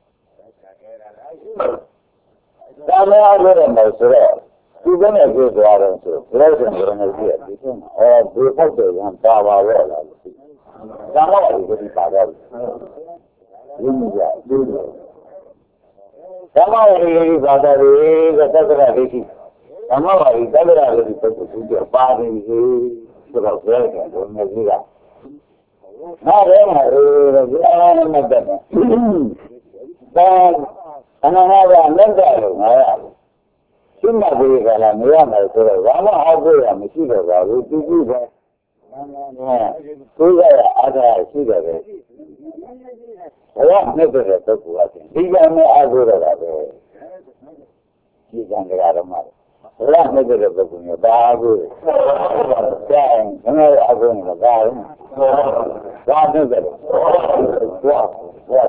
ဒါနဲ့အာဟုရမယ်ဆိုတော့ဒီကနေ့ပြောကြတယ်ဆိုဘယ်လိုဆိုရင်လည်းကြည့်ရဒီကအော်ဒီဖောက်တယ်ကပါပါတော့လားဒါမှလည်းဒီပါတော့ဒီမြတ်ဒီလိုဓမ္မဝိရိယဘာသာတွေကသက္ကရာဒိဋ္ဌိဓမ္မဝါရီသက္ကရာဒိဋ္ဌိပုဂ္ဂိုလ်သူကပါနေပြီဆိုတော့ဘယ်ကတော့ဒီမျိုးကြီးကနားရဲမှာအေးဒီအားနဲ့တက်တယ်ဒါအနာနာကလက်တယ်လို့ငါရရှင်းမှဒီကလာမရမယ်ဆိုတော့ဘာမှအောက်ကိုရမရှိတော့ပါဘူးသူကြည့်ပဲကိုယ်ကအားထားရှိတယ်ပဲဘဝနဲ့တဲ့ပုဂ္ဂိုလ်အချင်းဒီကံနဲ့အားကိုးရတာပဲဒီကံကြရတော့မှာဘဝနဲ့တဲ့ပုဂ္ဂိုလ်ကဘာအားကိုးလဲကျန်ငါအားကိုးနေတာဘာလဲဘာနဲ့တဲ့ဘာဘာ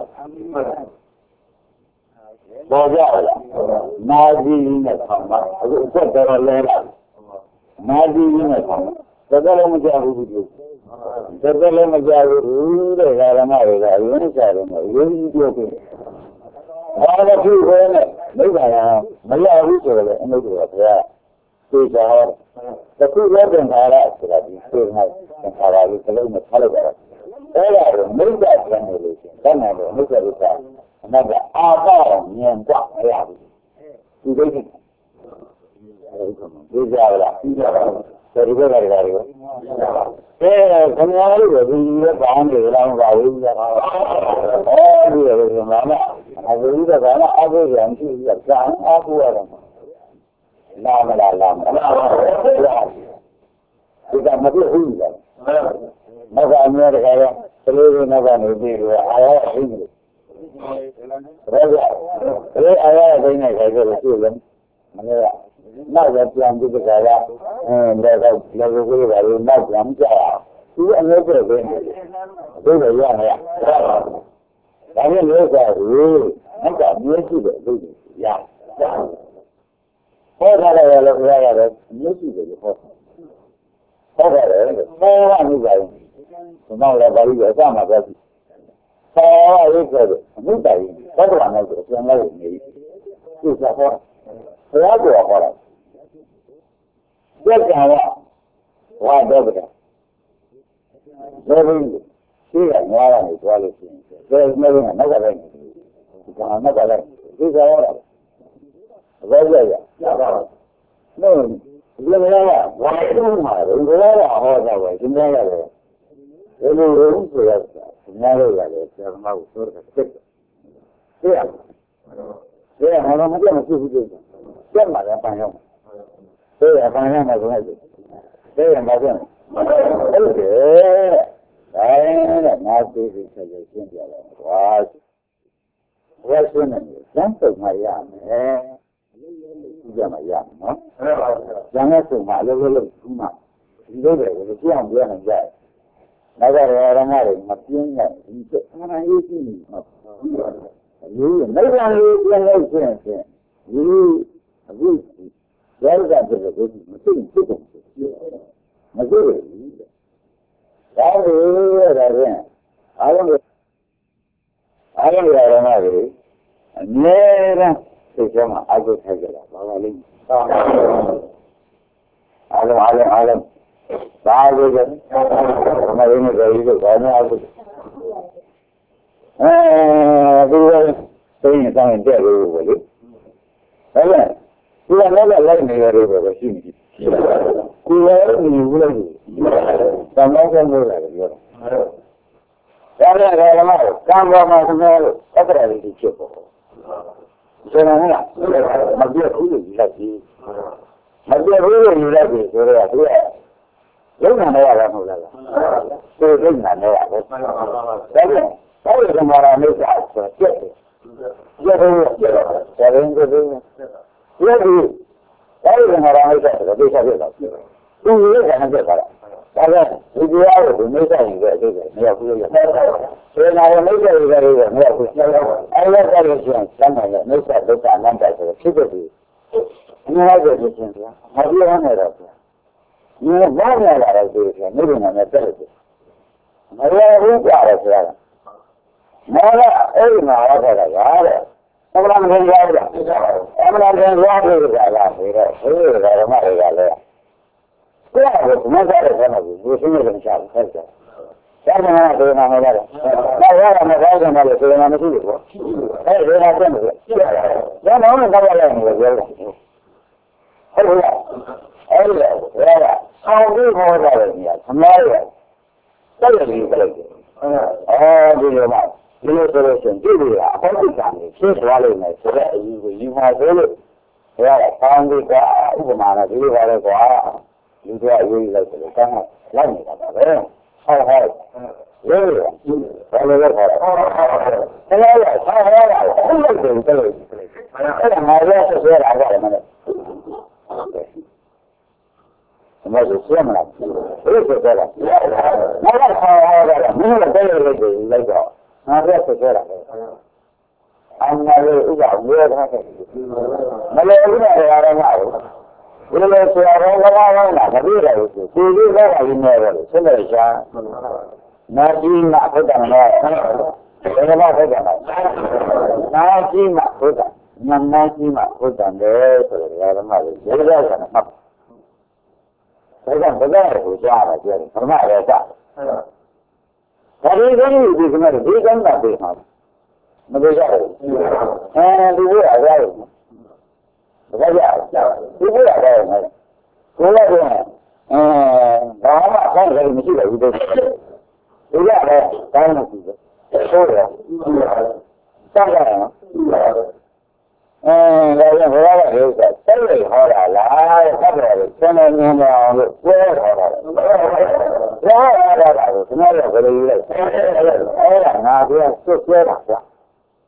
ဘောကြလားနာကြီးနဲ့ဆံမအခုအဆက်တော်လဲလားနာကြီးနဲ့ဆံမသက်သက်လည်းမကြဘူးဒီသက်သက်လည်းမကြဘူးတဲ့ကာရမတွေကရင်းစားတယ်နော်ရင်းကြီးပြောတယ်ဘာလို့ဖြစ်ခဲလဲမိဘကမရဘူးဆိုတော့အမှုတွေကဘုရားသိကြတော့တခုလည်းသင်္ခါရဆိုတာဒီသိနေသင်္ခါရလေးတစ်လုံးနဲ့ထားလိုက်တာအဲ့ဒါကိုမိဘပြန်နေလို့ရှိရင်တဏ္ဍာလို့မိဘဥစ္စာအနက်ကအာပါမြင်ကြရဘူးဒီဒိဋ္ဌိသိကြလားသိကြပါဘူးဒီဘက်ကလည်းရောအဲခင်ဗျားတို့ကဒီလိုကောင်းတယ်လားမပါဘူးလားအဲဒီလိုဆိုမှလည်းအဲဒီကကလည်းအဘိဓမ္မာရှိရကံအဘိဓမ္မာလာမလားလာမလားဒီကမပြည့်ဘူးလားမကအများတကယ်ကလေးတွေကနေပြီးတော့အားရရှိတယ်ဘယ်အားရတိုင်းနဲ့ခိုင်ကြလို့ရှိရင်မလဲနောက်ရပြန်ပြီးကြတာအဲလည်းတော့လည်းကိုယ်ကလည်းနောက်ပြန်ကြရသူအလုပ်ပဲပဲဘယ်လိုရမလဲဒါနဲ့လို့ဆိုရင်နောက်ကမြဲရှိတဲ့အလုပ်ရဟောထားတယ်လို့ပြောရတယ်မြဲရှိတယ်လို့ဟောဟုတ်တယ်လေဘောရမှုကလည်းဒီနောက်လည်းပါဠိကအစမှာပြောပြီဆောရုပ်ဆိုအမှုတိုင်ဘတ်တော်နဲ့ဆိုအပြန်လိုက်နေသူကဟောဘုရားကဟောတာကျက်ကံကဝါတော့တယ်ဒါပေမဲ့ရှိရငွားရတယ်ကြွားလို့ရှိရင်ဒါမဲ့ကနောက်ကလည်းဒီကနောက်ကလည်းဒီကရောတာဘာလဲရရပါဘူးဒီလိုရဝါတော့မှာဘယ်လိုလဲဟောတာပဲဒီနေ့ရတယ်ဘယ်လိုလဲဆိုရတာညာလို့ရတယ်ဆရာမကိုဆိုတော့တက်တယ်ရရဟောတော့မပြတ်မရှိဘူးတဲ့ကျက်မှာလည်းပန်ရောက်တယ်ရပန်ရမှာဆိုလိုက်တယ်ရမှာဆိုဟုတ်တယ်ဒါနဲ့ငါသိသိဆက်ဆက်ရှင်းပြတယ်ဝါဝါရှင်းနေတယ်စမ်းစုံမှရမယ်ကြမှာရမယ်နော်ကျန်တဲ့စုံမှအလုပ်လုပ်လို့ဘူးမှဒီလိုပဲကိုကြောက်ပြောနေကြတယ်နောက်တော့ရဟန်းတွေမပြင်းနဲ့ဒီအမှန်ရေးရှိနေမှာဒီနိဗ္ဗာန်လေးပြန်လို့ရှိရင်ဒီအခုရရတဲ့ပုဂ္ဂိုလ်မသိဘူးပုဂ္ဂိုလ်မသိဘူးဒါလို့ရတဲ့အားလုံးအားလုံးရဟန်းတွေအမြဲတမ်းသိချင်မှအကုထိုက်ကြတာဘာပါလိမ့်အားလုံးအားလုံးအားလုံးဒါကိုကျမရင်းနေကြည့်လို့ဘာမှအခုအဲဒီလိုသိရင်တောင်းတဲ့လို့ပဲလေဒါလည်းဒီကလည်းလိုက်နေရတယ်ပဲရှိနေတယ်ကိုယ်လည်းနေဘူးလို့တမောင်းလို့လည်းပြောတာဒါလည်းဓမ္မကံပေါ်မှာသမယ်လို့အတ္တရလေးဖြစ်ပေါ်ဆိုတော့မပြတ်ဘူးလို့ယူလိုက်ပြီမပြတ်ဘူးလို့ယူလိုက်ပြီဆိုတော့သူကလုံနေရတာမဟုတ်လားသိလုံနေရတာပဲဒါပေမဲ့ဘာလို့ဒီမှာလာနေကြဆိုပြက်တယ်ပြက်တယ်ပြက်တယ်ဒါရင်ကိုပြက်တယ်ဘာလို့ဒီမှာလာနေကြဆိုဒီချက်ပြက်တော့သူရဲ့ကံပြက်သွားတာဒါပဲဒီတရားကိုဒီမိစ္ဆာရင်ပဲအသေးတယ်မရောက်ဘူးလို့ရတယ်။ဒါနာရမိစ္ဆာတွေလည်းမရောက်ဘူး။အဲလိုဆိုလို့ရှိရင်စမ်းတယ်မိစ္ဆာဒုက္ခအနတ္တဆိုဖြစ်တဲ့ဒီအများကြီးဖြစ်ခြင်းဆိုတာမပြောရနဲ့တော့ဒီဘာမှမလာတော့ဒီကနေ့ကလည်းတက်တယ်။မရဘူးကြတယ်ဆိုတာကမောလာအဲ့ဒီမှာရတာကရတယ်။ဘုရားမင်းကြားတယ်။အမှန်တရားကြားတယ်ကလားဆိုတော့ဘုရားဓမ္မတွေကလည်းကိုယ်ကမစားရတဲ့မှာကိုသိနေတယ်ချာဆက်တယ်။ဒါမှမဟုတ်ဘယ်မှာမလဲ။ဒါရတာမစားကြတယ်ဆိုရင်မရှိဘူးပေါ့။အဲဒီဒါကတည်းကဒါမှမဟုတ်တော့လည်းမပြောဘူး။ဟုတ်လား။အဲဒီဒါကဆောင်းပြီးဟောတာလေညာသမားရ။တက်ရည်ပြလိုက်တယ်။အဲဒီလိုမှဒီလိုဆိုလို့ရှိရင်ဒီလိုကအဟောတိကံကိုဖြည့်သွားလိမ့်မယ်ဆိုတဲ့အယူကိုယူမှာဆိုလို့ဒါကဆောင်းပြီးကဥပမာနဲ့ဒီလိုပါလေကွာလူတွေအရေးလိုက်တယ်ကမ်းလိုက်နေတာပါပဲဟောဟောလေးရဘာလို့လဲခေါ်တာအဲ့ဒါကဆောင်းဟောတာဟုတ်လို့တယ်တဲ့အဲ့ဒါငါလည်းဆွဲတာကြတယ်မလို့အမဆိုဆွဲမလားဘယ်လိုဆွဲတာငါကဆောင်းဟောတာမင်းလည်းတဲ့လိုက်တယ်လိုက်တော့ငါလည်းဆွဲတာပဲအမှန်လည်းဥပ္ပါဝေဒနာတယ်မလဲဘူးနဲ့ရတာငါ့ကိုဒီလိုဆရာတော်ကဘာလဲလားမသိတယ်ဘူးသူကြီးကလည်းနေတယ်ဆက်လက်ရှာနာကြီးမှာဘုဒ္ဓနာဘယ်မှာဘုဒ္ဓနာနာကြီးမှာဘုဒ္ဓနာနာကြီးမှာဘုဒ္ဓနဲ့ဆိုတော့ဓမ္မကိုရေရတာမှတ်ဒါကြောင့်ဘုရားကိုကြားတာပြောတယ်ဓမ္မရဲ့ကဒါဒီကိန်းဒီကနေ့ဒီကိန်းကပြေးမှာမပြေကြဘူးအဲဒီလိုအားရတယ်ဘာကြလဲဒီလိုရတယ်မယ်ကိုလည်းအဲဘာမှအဆောင်လည်းမရှိဘူးတဲ့ဒီရတဲ့တောင်းလို့ရှိတယ်ဆိုရစမ်းကြရအောင်အဲဒါကြောင့်ဘုရားကလည်းဆက်လက်ဟောတာလားဆက်လက်ဆင်းနေနေအောင်လို့ပြောဟောတာပြောဟောတာကိုကျွန်တော်လည်းဘယ်လိုလဲအဲဒါငါပြောဆွဆွဲတာဗျ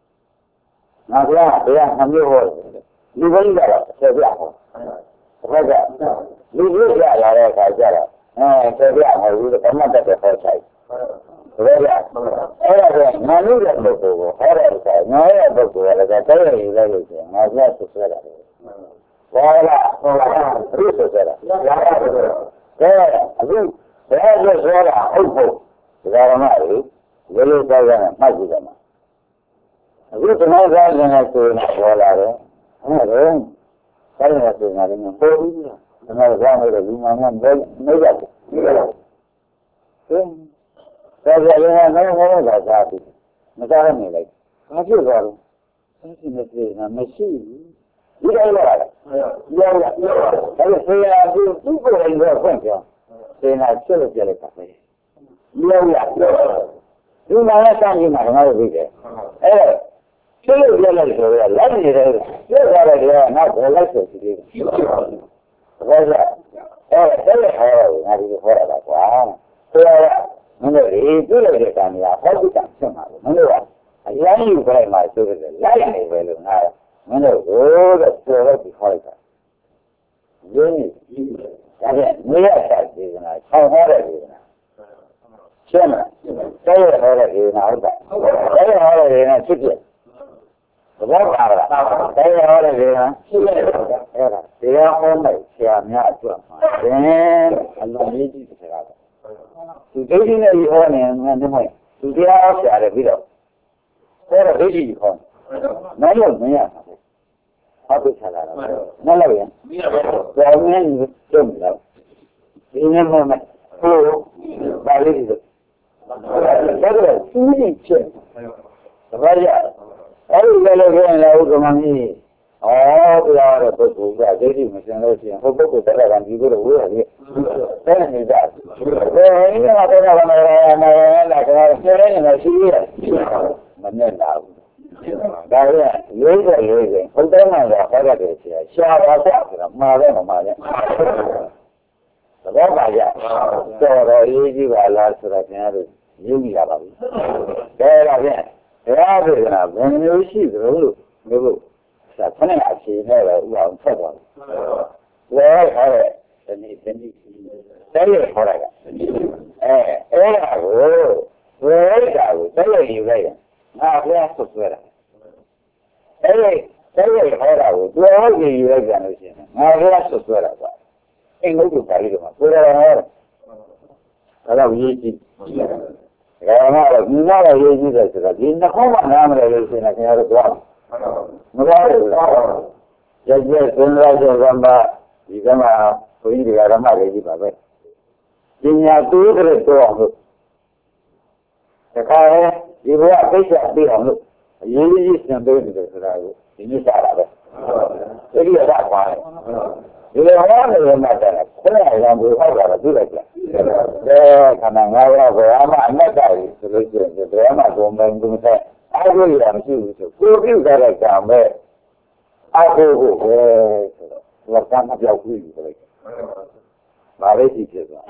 ငါကတရားအမျိုးဟောလူကြီးကတော့ဆက်ပြဟောဟုတ်ကဲ့လူကြီးပြလာတဲ့အခါကျတော့အဲဆက်ပြဟောလူကမှတ်တတ်တဲ့ဟောချိုက်ဟုတ်ကဲ့အဲ့ဒါကငါလူတဲ့ပုဂ္ဂိုလ်ကိုဟောတဲ့အခါငါရဲ့ပုဂ္ဂိုလ်ကလည်းတရားရည်လိုက်လို့ဆိုရင်ငါကဆက်ဆွဲတာဘာလဲဟောတာဘုရားဆက်တာကဲအခုဘယ်လိုဆိုတာဟုတ်ဖို့ဒါကမှလေလေလိုကြောက်ရမှတ်ကြည့်တယ်မှာအခုဒီမှာသားကနေဆိုရင်ပေါ်လာတယ်ဟုတ်တယ်ဆိုင်ရဆိုရင်လည်းပေါ်ပြီးလားဒီမှာကြောက်နေတဲ့ဒီမှာမှမနေကြဘူးဒီလိုဟင်းဒါကြရင်လည်းမဟုတ်တာသာပြီမစားရနေလိုက်ဘာဖြစ်သွားလဲဆက်စီနေပြေကမရှိဘူးဒီလိုလားရောရရောဒါဆိုရင်သူသူ့ကိုယ်လည်းဖွင့်ပြောစေနာချက်လို့ပြလိုက်တာပဲရောရရောဒီမှာလည်းစမ်းကြည့်မှာငါတို့ပြီးတယ်အဲကျလို့ပြလိုက်ဆိုတော့လက်နေတယ်ပြတ်သွားတယ်ကနောက်ဘယ်လိုက်ဆိုစီးတယ်ရှိပါဘူးဘာလဲအဲတဲ့ဟောငါဒီလိုဟောရတာကွာဆိုတော့မင်းတို့ဒီပြုလိုက်တဲ့ကံများဟောဒီကံဖြစ်မှာလို့မင်းတို့ကအရင်ယူပြလိုက်မှဆိုတယ်လိုက်နေပဲလို့ငါမင်းတို့ဟိုတဲ့ဆိုတော့ဒီဟောလိုက်တာရင်းနေဒါနဲ့နေရတာဒီကနာဆောင်းဟောတဲ့ဒီကနာရှင်းမလားတဲ့ဟောတဲ့ဒီကနာဟုတ်တာတဲ့ဟောတဲ့ဒီကနာဖြစ်ဖြစ်ဘာပါလားတရားဟောတယ်လေရှိတယ်အဲ့ဒါတရားဟောမယ်ဆရာများအတွက်မှာသင်အလုံးကြီးကြီးစကားသူဒိဋ္ဌိနဲ့ဟောနေတယ်ဒီမဲ့သူတရားဟောဆရာတယ်ပြီးတော့အဲ့ဒါဒိဋ္ဌိဟောမလို့မရဘူးဟောပြချလာတော့မလို့ရင်မရဘူးတော်မင်းကျုံတော့ဒီနေ့မှမဟုတ်ဘာလို့ဒီလိုဒါကသူကြီးချက်ဘာရအဲ့ဒီလည်းလည်းပြောရင်လည်းဥက္ကမကြီးဩတရားရတဲ့ပုဂ္ဂိုလ်ကဒိဋ္ဌိမစင်လို့ရှိရင်ဟိုပုဂ္ဂိုလ်တက်လာကဒီလိုဝေးရတယ်တဲ့နေကြတယ်ဒီကတော့တော့မရမရလာကြတယ်ဆယ်နေမှရှိရမနဲ့လာဘူးဒါကလေးတဲ့လေးတဲ့ဘုဒ္ဓနာကဟောရတယ်ဆရာရှားပါဆက်ဆိုတာမှားတယ်မမှားတယ်သဘောပါကြတော်တော်ရေးကြည့်ပါလားဆိုတော့ခင်ဗျားတို့ယုံကြည်ရပါဘူးဒါကဖြင့်တရားပြေကနာဘယ်မျိုးရှိသလဲလို့ပြောလို့ဆက်ခနဲ့အချိန်နဲ့တော့ဥအောင်ဆက်သွားတယ်။ဝဲဟောတဲ့ဒီနေ့ဒီနေ့တဲ့ဟောတာကအဲအဲ့ဒါကိုဝဲတာကိုတဲ့ယူလိုက်တယ်။ငါဘုရားဆွဆွဲတာ။အဲ့ဒီတဲ့ဟောတာကိုသူဟောကြည့်ယူလိုက်ပြန်လို့ရှိရင်ငါဘုရားဆွဆွဲတာကွာ။အင်္ဂုတ္တပါဠိတော်မှာပြောတာဟောတယ်။ဒါတော့ရေးကြည့်ဒါမှတော့ဒီမှာတော့ရေးကြည့်တယ်ဆိုတော့ဒီနှစ်ခေါက်မှနားမလဲလို့ရှိရင်ခင်ဗျားတို့သွားမသွားဘူးလားကျက်ကျက်စဉ်းစားကြကမှဒီကမှဘုန်းကြီးတွေကဓမ္မတွေကြီးပါပဲပညာတိုးတဲ့တော့အောင်လို့တခါလေဒီဘဝသိချသိအောင်လို့အရေးကြီးစံပေးနေတယ်ဆိုတာကိုဒီနေ့စားတာပဲသိရတာပါလေဒီလိုဟောနေမှတည်းကခဏရံဘူးဟောတာတော့သိလိုက်ကြအဲခန္ဓာငါးပါးဘယ်မှာအနတ္တကြီးဆိုလို့ရှိရင်ဘယ်မှာဘုံဘုံဘုံဆက်အားကိုရမရှိဘူးဆိုကိုပြုတ်တဲ့ကံပဲအားကိုကိုပဲဆိုတော့ကံမပြောက်ဘူးဆိုလိုက်ဘာပဲရှိဖြစ်သွား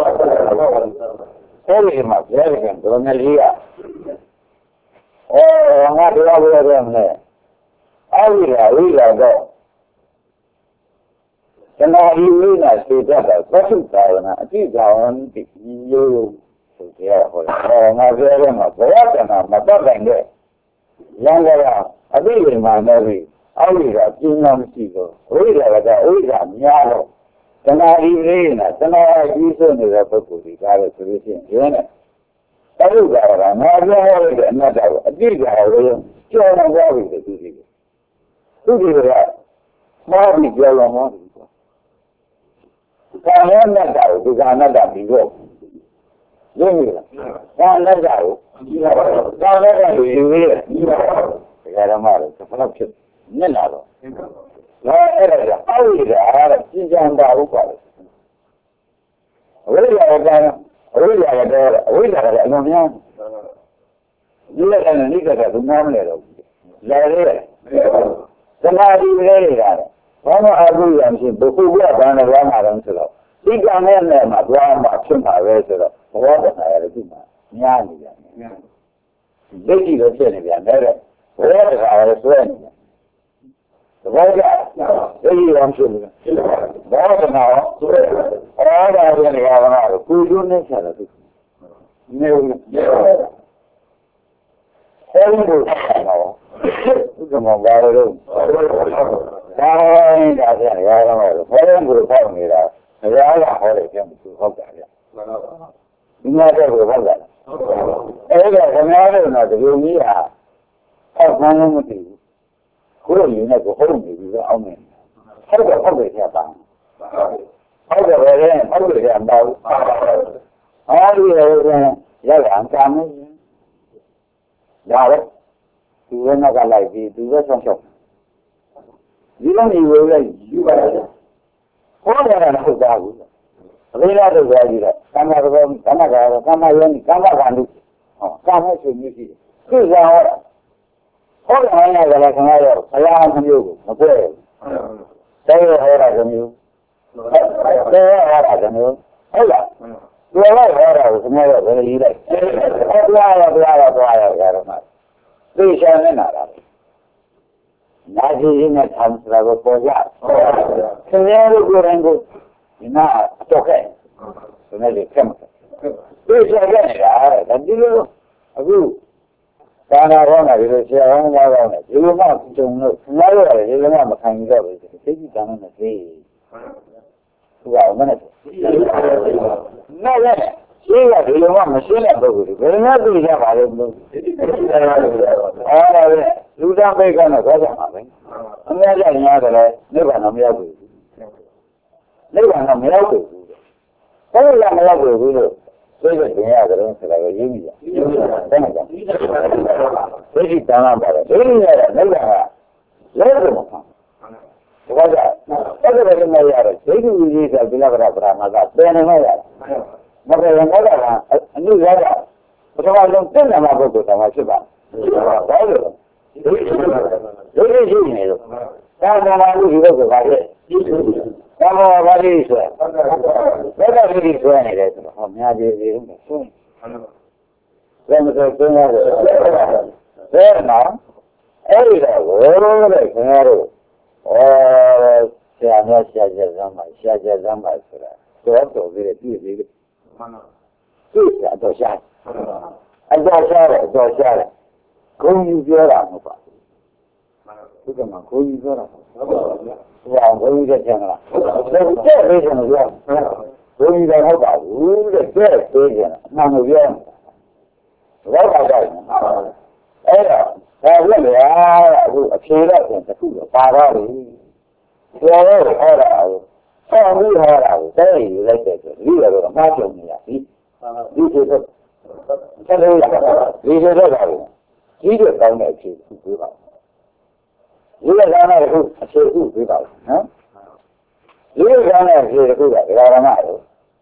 အဲဒီမှာဘယ်ကံဒုနလီယာအော်ငါတရားပြောရမယ်အဲ့ဒီကဝိလာတော့တဏှာဤဝိနာစေတတ်တာသတ္တုသာဝနာအတိသာဝံတိရိုးရိုးဆိုကြရဟောတယ်ဟောငါပြောရမှာဘဝတဏှာမတတ်နိုင်တဲ့ရံကြတာအတိဝိမာနဲ့ပြီးအောက်ရကပြင်းအောင်မရှိတော့ဝိလာကဝိလာများတော့တဏှာဤဝိနာတဏှာဤဆိုနေတဲ့ပုဂ္ဂိုလ်ဒီကားလို့ဆိုလို့ရှိရင်ရင်းနဲ့သတ္တုသာဝနာငါပြောရတဲ့အနတ္တကိုအတိသာဝနာကျော်တော့သွားပြီသူကြီးသူကြီးကမောပြီးပြောရမှာကာယနတ္တကိုဒီကာနတ္တပြီးတော့ရင်းပြီလားကာနတ္တကိုကာနတ္တကိုယူပြီးတယ်ဒါကြမှာတော့ဘယ်လောက်ဖြစ်နဲ့လာတော့ဒါအဲ့ဒါကအောက်ရတာအဲ့ဒါပြင်းကြံတာဟုတ်ပါလေအဝိဇ္ဇာကအဝိဇ္ဇာကတော့အဝိဇ္ဇာကအလုံးများဒီလိုနဲ့နိစ္စကဘုံမလဲတော့လာရဲသမာဓိလေးတွေကတော့ဘာမှအကူရမရှိဘုခုကဘာနဲ့ဘာမှတော့ဆိုတော့ဒီကံနဲ့နဲ့မှာသွားမှဖြစ်မှာပဲဆိုတော့ဘောတနာရတယ်ဒီမှာများနေပြန်ဒိဋ္ဌိတော့ဖြစ်နေပြန်တယ်ဘယ်လိုလဲဆွဲနေတယ်ဘာကြသိရအောင်ရှင်ဘာကနာဆွဲအားဒါပြန်နေရမှာကိုကျိုးနဲ့ဆက်တယ်သူနေဦးနေအဲဒီလိုတော့သူကမဘာလို့ဒါရင်ဒါပြန်ရအောင်လို့ဘယ်လိုကိုဖောက်နေတာတရားကဟောတယ်ပြန်သူဟုတ်တာဗျဒီမှာတော့ဟုတ်တာအဲ့ဒါခမားတို့တော့ဒီလိုကြီးဟာအောက်မှန်းလို့မသိဘူးကိုယ်ရင်းနဲ့ကိုဟုတ်နေပြီတော့အောက်နေဟုတ်တယ်ဟုတ်တယ်ကြာပါဟုတ်တယ်ပဲဟုတ်တယ်ကြာပါဘူးအားရရရရအောင်ကမ်းဒါပဲသူကနောက်ကလိုက်ပြီးသူပဲဆောင်ရှောက်ဒီလိုမျိုးဝေလိုက်ယူပါလားဟောရတာမဟုတ်ပါဘူးအသေးလားတော့ကြာကြည့်တော့ကမ္မတော်ကမ္မကာကမ္မယောနိကမ္မကံလူဟောကမ္မဆွေမျိုးရှိတယ်သူကဟောတာဟောတယ်ဟောရတယ်ခင်ဗျားရောဘုရားမျိုးကိုမပွဲဘူးတဲ့ဟောတာမျိုးတဲ့ဟောတာမျိုးဟုတ်လားသူကဟောတာကိုခင်ဗျားရောဘယ်လိုရေးလိုက်ဟောဘုရားရောဘုရားရောဘုရားရောကြတော့မှသိချင်နေတာလားနာကြည့်နေသမ်းစရာကိုပေါ်ကြခင်ဗျားတို့ကိုယ်တိုင်ကိုဒီနာတော့ခဲ့ဆိုနေတယ်ကဲသိချင်နေတာဒါဒီလိုအခုကာနာကောင်းတာဒီလိုဆရာကောင်းသားကောင်းတယ်ဒီလိုမှကြုံလို့ငါတို့ရတယ်ဒီလိုမှမခံရတော့ဘူးသိကြည့်တာနဲ့သိသူကမနဲ့နော်လေရှင်းရဒီလိုမှမရှင်းတဲ့ပုဂ္ဂိုလ်တွေဘယ်နဲ့သိကြပါလဲလို့အဲ့ဒါပဲလူသားပိတ်ကတော့သွားကြမှာပဲအများကြီးများတယ်လေနိဗ္ဗာန်တော့မရောက်ဘူးနိဗ္ဗာန်တော့မရောက်ဘူးဘယ်လိုမရောက်ဘူးလို့သိတဲ့ဉာဏ်ကတော့ဆိုတာကိုရင်းမိရတဲ့မှာသိရှိတန်လာပါတယ်ဒီလိုရတဲ့နိဗ္ဗာန်ကလဲတယ်မဟုတ်ဘူးဒါကအဲ့ဒါလည်းမရတယ်ဒိဋ္ဌိဝိသေသကိလကရပရမကပယ်နေမရတယ်မပယ်ရင်တော့ကအနုရတာပထမဆုံးသိနေမှာပုဂ္ဂိုလ်တော်မှာဖြစ်ပါဘာလို့လဲဒိဋ္ဌိရှိနေလို့သာသနာ့လူဒီဘက်ကပါလေကာမဘာလေးဆိုဘယ်ကလေးဆိုနေတယ်ဆိုတော့ဟောများကြီးသေးတယ်ဆိုဘယ်မှာဆိုနေရတယ်ဘယ်မှာအဲ့ဒီတော့ဘယ်လိုလဲခင်ဗျားတို့ဩဆရာများဆရာကျဇမ်းပါဆရာကျဇမ်းပါဆိုတာတော့တော်သေးတယ်ပြည့်သေးတယ်မှန်ပါပြည့်တာတော့ရှားအတော့ရှားတယ်အတော့ရှားတယ်ဂုံယူပြောတာမဟုတ်ပါဘူးဒီကမှာဂုံယူပြောတာဟုတ်ပါဘူးဟောဘုန်းကြီးတဲ့ကျန်လားတဲ့ပေးတယ်လို့ပြောဘုန်းကြီးကဟုတ်ပါဘူးတဲ့တဲ့ပေးတယ်အမှန်ကိုပြောတယ်ဘာသာကြတယ်အဲ့တော့ဘာလို့လဲအခုအဖြေတော့ပြန်တစ်ခုတော့ပါတော့လေပြောတော့ဟောတာကိုဆောင်းပြီးဟောတာကိုတဲ့ယူလိုက်တဲ့ဆိုဒီလိုတော့မှားကြုံနေရပြီဒီလိုတော့ဆက်လို့ဒီလိုတော့ပါဘူးဒီလိုကောင်းတဲ့အဖြေကိုပြောပါဒီလိုကောင်းတဲ့အဖြေကိုပြောပါနော်ဒီလိုကောင်းတဲ့အဖြေတစ်ခုကဒကာရမတို့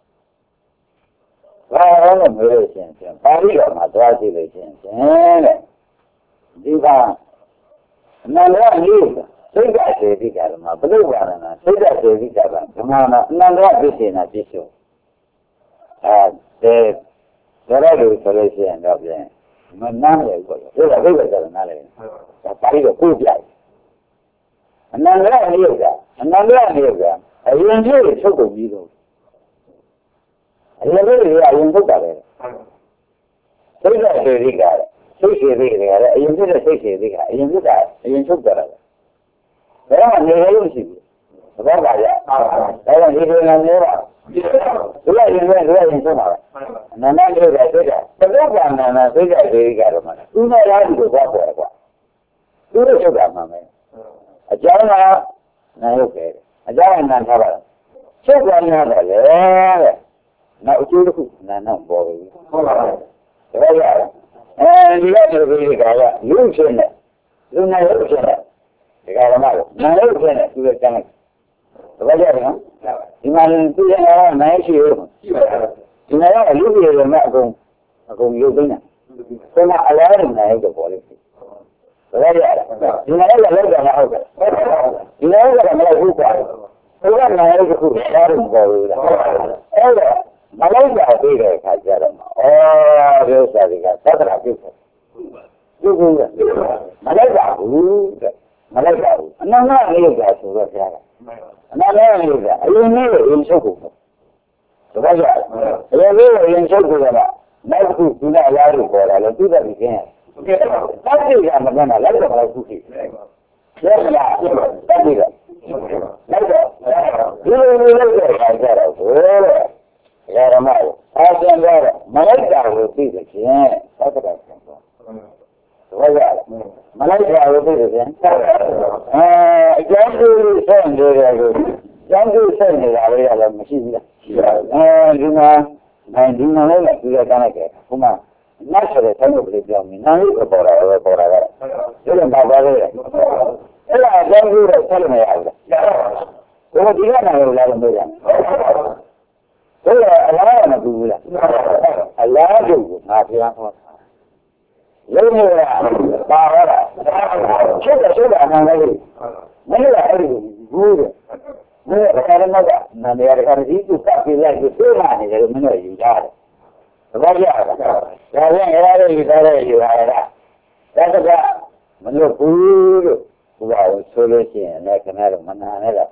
ဘာလို့မလို့ရှင်ရှင်ပါဠိတော်မှာသွားကြည့်လို့ရှင်ရှင်တဲ့ဒီကအနန္တလေးစိတ်ကစေတိကဓမ္မဘုရားနာစိတ်ကစေတိကဓမ္မနာအနန္တပြည့်စုံတာပြည့်စုံအဲဒီဒါရလို့ဆိုလို့ရှိရင်တော့ပြန်မနားရဘူးပေါ့ဒါကဘိဗေကနားလဲဒါပါဠိတော်ကိုပြတယ်အနန္တအနိယကအနန္တအနိယကအရင်ကြီးချုပ်ကုန်ပြီးတော့အရင်ကြီးကအရင်ထုတ်တာပဲစိတ်ကစေတိကစိတ်စေတိကလည်းအရင်ဖြစ်တဲ့စိတ်စေတိကအရင်ဖြစ်တာအရင်ချုပ်ကြတာပဲဒါကလည်းနေလို့ရှိဘူးသဘောပါကြဒါကဒီလိုနဲ့နေတာဒီလိုရင်လည်းဒီလိုရင်ဆုံးပါပဲအနန္တလေးကစိတ်ကသဘောကနာနာစိတ်ကစေတိကတော့မှသူနဲ့ရားဒီကိုသွားပေါ်တယ်ကွာသူတို့ချုပ်တာမှမယ်အကြောင်းကနာရုပ်ပဲအကြောင်းကနာထားပါလားချုပ်သွားနေတာလေတဲ့နောက်အကျိုးတစ်ခုနာနောက်ပေါ်ပြီဟုတ်ပါဘူးဒါကြရအဲဒီကတည်းကကလူဖြစ်နေလူနာရုပ်ဖြစ်နေဒီကရမလို့နာရုပ်ဖြစ်နေသူကကျန်လိုက်ဒါကြရနော်ဒီမှာသူရနိုင်ရှိရရှိပါတယ်ဒီနာရလူပြည်ရမအကုန်အကုန်ရုပ်သိနေတာဒီမှာအလားတူနာရုပ်တော့ပေါ်လိမ့်မယ်ဒါကြရဒီနာရလည်းလောက်တာဟုတ်တယ်ဒီနာရကမလိုက်ဘူးကွာသူကနာရုပ်တစ်ခုစားလို့ပေါ်လို့လားအဲ့ဒါမလိုက်တာပြီးတဲ့အခါကျတော့ဩဒီဥစ္စာတွေကသတ္တရာပြုတ်တယ်ဒီကျုပ်ကမလိုက်ပါဘူးတဲ့မလိုက်ပါဘူးအနန္တလေးကဆိုတော့ဖျားတာအနန္တလေးကအရင်လေးကိုရင်ချုပ်ကုန်တပည့်ကြအရင်လေးကိုရင်ချုပ်ကုန်တော့နောက်ခုဒီနာရားကိုပေါ်လာလို့သူ့တက်ပြီးခင်းရတယ်တတ်တိကမကန်းတာလိုက်တော့မလိုက်ဘူးဖြစ်တယ်ရလားတတ်တိကလိုက်တော့ဒီလိုလိုလိုက်တော့ခိုင်းကြတော့ဘယ်လိုရရမလို့အာသင်တော့မလိုက်တာကိုသိတယ်ချင်းသတ်တာဆံတော့တပည့်ကြမလိုက်တာကိုသိတယ်ချင်းအဲအကျဉ်းစုဆက်နေတယ်ကိုကျောင်းကြီးဆက်နေတာလည်းလည်းမရှိဘူးလားရှိပါဘူးအဲဒီမှာနိုင်ဒီမှာလည်းဒီကတန်းလိုက်တယ်ဟိုမှာနတ်ဆိုတဲ့ဆိုင်ကိုပြောင်းနေနိုင်လို့ပေါ်လာတော့ပေါ်လာတယ်ဒီလိုပါပါလေအဲ့ဒါအကျောင်းကြီးတော့ဆက်လို့မရဘူးလားဘယ်ဒီကနိုင်လို့လားလို့ပြောကြတယ်ဘယ်လိုအလားမကူဘူးလားအလားကျုပ်ကငါပြန်ဟောလုံးဝပါဟောတာချက်တယ်ချက်တယ်အမှန်လေးမင်းကအဲ့ဒီဘူးတဲ့မင်းကခရမကနာမည်ရခရကြီးသူကပ်ပြလိုက်သူသိလာနေတယ်မင်းတို့ယူကြတယ်သဘောကျလားဒါပြန်ရရယူထားတယ်ယူထားတာဒါကမလို့ဘူးလို့ဘုရားကိုဆိုလို့ရှိရင်လည်းခဏတော့မနာနဲ့လား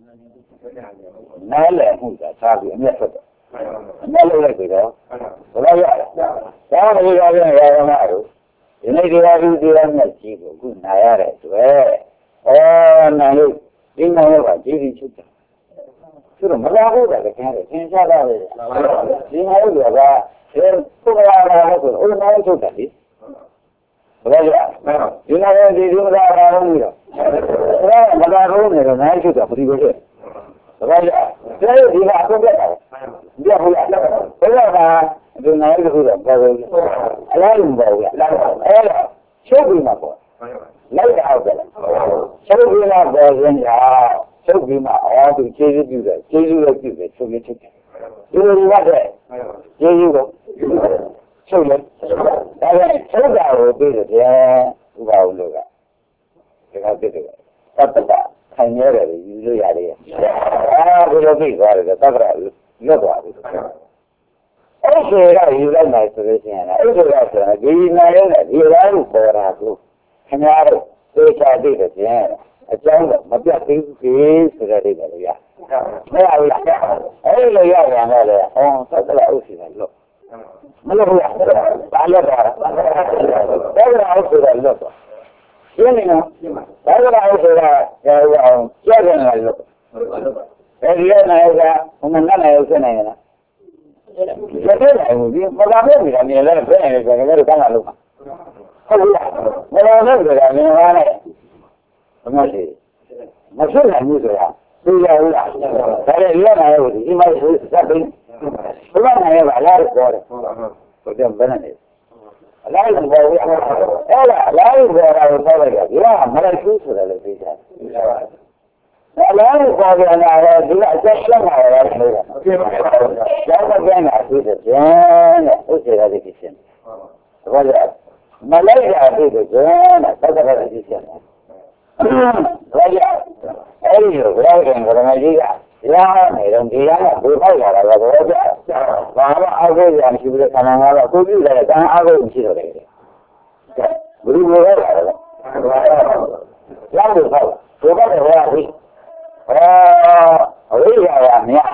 နားလည်မှုကသာပြီးအမျက်ထွက်တယ်အမျက်လို့လိုက်ပြီးတော့ဘယ်လိုရလဲဒါကဘုရားပြန်ရရမှာလို့ဒီနေ့ဒီဟာဒီဒီဟာနဲ့ကြီးကိုခုနာရတဲ့တွေ့ဩနာလို့ဒီနာရောကကြီးကြီးချုပ်တယ်သူတို့မလာဘူးတဲ့ခင်ဗျာသင်ချတာပဲဒီနာရောကအဲပုဂ္ဂလာလာလို့ဥနာရောချုပ်တယ်လေဘယ်လိုလဲဒီနာရောဒီဒီမလာလာလို့ပြီးတော့အဲမလာဘူးနေတော့နားချုပ်တာဘယ်လိုလဲဘာလဲဒါဒီကအကုန်ပြတ်တာဒီကဟုတ်လားဘယ်လိုလဲဒီနာရီကတော့ဘာလို့အလားတူပါဘူးလားအဲ့တော့ချုပ်ပြီးမှာပေါ့လိုက်တာဟုတ်တယ်ချုပ်ပြီးမှာပေါ်ရင်ဟာချုပ်ပြီးမှာအော်သူကျေးဇူးပြုတယ်ကျေးဇူးလည်းပြုတယ်ချုပ်ရချုပ်တယ်ဒီလိုတွေကတည်းကျေးဇူးကိုချုပ်တယ်ဒါပေမဲ့ချုပ်တာကိုပြီးတယ်ဗျာဥပါဘူးလို့ကဒါကပြည့်တယ်သတ္တကထိုင်ရတယ်ယူလို့ရတယ်အာဘယ်လိုပြီးသွားလဲသတ္တကလွတ်သွားပြီအဲ့ဒီကယူလိုက်နိုင်ဆိုလို့ရှိရင်အဲ့ဒီကဆိုရင်ဒီနာရဲနဲ့ဒီလားကိုပေါ်တာကိုခင်ဗျားတို့သိချာသိတယ်ပြန်အကြောင်းတော့မပြတ်သေးဘူးဆိုတဲ့အိဗယ်လေရမရဘူးလားအဲ့ဒီလိုရပြန်တော့လေဟောသတ္တကအုပ်စီတယ်လို့မလို့ဘူးလားဘာလို့တော့သတ္တကအုပ်စီတယ်လို့ရှင်းနေနော်သတ္တကအုပ်စီကကြောက်အောင်ကြက်ကြတယ်လို့အဲဒီရနိုင်ကဘုမနဲ့နိုင်ဖြစ်နိုင်လားကျတဲ့နိုင်ဘူးဒီမလာမဲ့ပြီလားမြင်လဲပြနေတယ်ဆိုတော့လည်းကန်းလာလို့ဟုတ်လားမလာမဲ့ပြီလားမြင်ပါနဲ့ဘယ်မှာရှိမဖြစ်နိုင်ဘူးဆိုတာသိရဘူးလားဒါလည်းရနိုင်ဘူးဒီမှာစပ်ပြီးဘယ်မှာနိုင်ရပါလားတော့တယ်ဟုတ်တယ်ဘယ်နဲ့အလားတူပေါ်ဘူးအဲ့ဒါအလားတူပေါ်တာကိုပြောလိုက်တာဒီကမလိုက်ဘူးဆိုတယ်လို့သိကြတယ်အလားတူပေါ်ပြန်လာတော့ဒီကအချက်ရှင်းလာတယ်လို့ပြောတယ်။ကျောင်းကပြန်လာပြီတဲ့ကျန်တဲ့ဥစ္စာတွေဖြစ်ရှင်။ဒါကြောင့်မလိုက်ရဘူးတဲ့ကျန်တဲ့သက္ကရာဖြစ်ရှင်။ဒါကြောင့်အဲ့ဒီလိုဘုရားရှင်ကရမကြီးကလာနေတော့ဒီကကဘုဖောက်လာတာကတော့ဘာမှအောက်ကိုရမရှိဘူးတဲ့ခန္ဓာကတော့ကိုကြည့်တယ်ကံအောက်ကိုရှိတော့တယ်။ဘယ်လိုလဲလဲ။လောက်တော့ဘုရားကဟောပြီအဝိဇ္ဇာကများ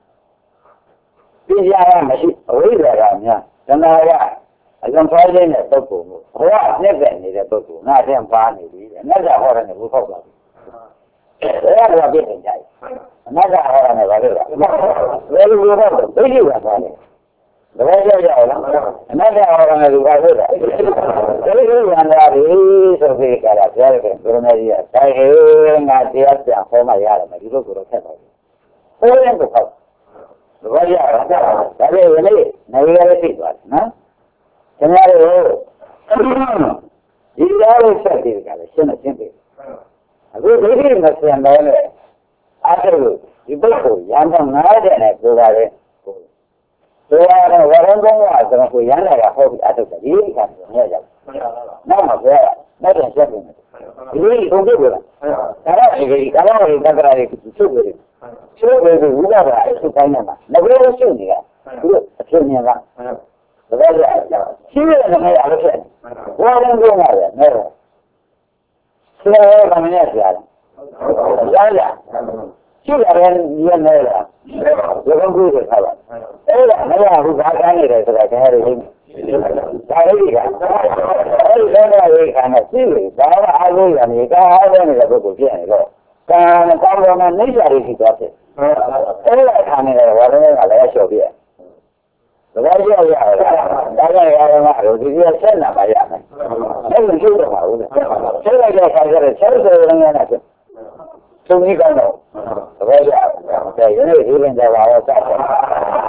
ပြညာကမရှိအဝိဇ္ဇာကများတဏှာကအကျဉ်းဖားခြင်းနဲ့ပုဂ္ဂိုလ်ကိုဘဝနဲ့ပဲနေတဲ့ပုဂ္ဂိုလ်ငါတည်းပါနေပြီတဲ့နတ်ကဟောတယ်နဲ့ဘုဖောက်သွားပြီဒါကပြည့်တယ်ကြိုက်နတ်ကဟောတယ်နဲ့ဘာလို့လဲဘယ်လိုလဲသိရှိရပါလဲတပည့်ကြောက်ကြလားအနတ္တဟောတယ်နဲ့သူဘာလို့လဲသိရှိရတာဒီဆိုပြီးကြတာကြားရတယ်ဘုရားကြီးကတိုင်းဟေးငါတရားပြန်ဟောမှရတယ်မယ်ဒီလိုကိုတော့ခက်ပါဘူးဟောရင်တော့ဟုတ်တပည့်ရတာဒါပေမဲ့လည်းနေရာလေးသိသွားတယ်နော်ခင်ဗျားတို့ဒီရားလေးဆက်ပြီးကြတယ်ရှင်းနေရှင်းပြီအခုဒိဋ္ဌိမစင်တော့လေအဲ့ဒါဒီပုဂ္ဂိုလ်ရံတော့ငားတဲ့နဲ့ပြောပါလေဆိုရတော့ဝရံကောင်းကကျွန်တော်ကိုရမ်းလာတာဟောပြီးအထုတ်တယ်ဒီကံမြဲရောက်နောက်မှပြောရနောက်ပြန်ဆက်ပြီးဒီလိုပုံပြပြလားဒါတော့ဒီကလာရီတက္ကရာတွေချုပ်ပြီးချုပ်ပြီးဝိသကအဲ့ဒီတိုင်းမှာငဘိုးရှိနေတာသူအဖြစ်မြင်ကဒါကြရှိရတဲ့နေရာလို့ဖြစ်ဝါရင်ကုန်ရတယ်နဲဆရာကမင်းရဆရာလားရရရှိရတယ်ရနေလားဒီကောင်ကိုထားပါအဲ့ဒါမရဘူးဘာကန်းနေတယ်ဆိုတာခင်ဗျားတို့ဒါလေးကအဲ့ဒီတော့ရေးခံနေရှိတယ်ဒါကအားလုံးရနေကအားလုံးနေတဲ့ပုဂ္ဂိုလ်ဖြစ်နေတော့ကံကောင်းတော့နေရာတွေရှိသွားတယ်အဲ့ဒါခံနေတယ်ဝါရင်ကလည်းလျှော်ပြဒါကြရရတာဒါကြရရမှာလို့ဒီကဆက်လာပါရမယ်အဲ့လိုရှိတော့ပါဘူးဆက်လိုက်တဲ့ခါကျတော့ဆက်ဆိုရင်းနဲ့သုံးကြီးကောင်းတော့ဒါကြရရဒီရင်ကြပါတော့စတယ်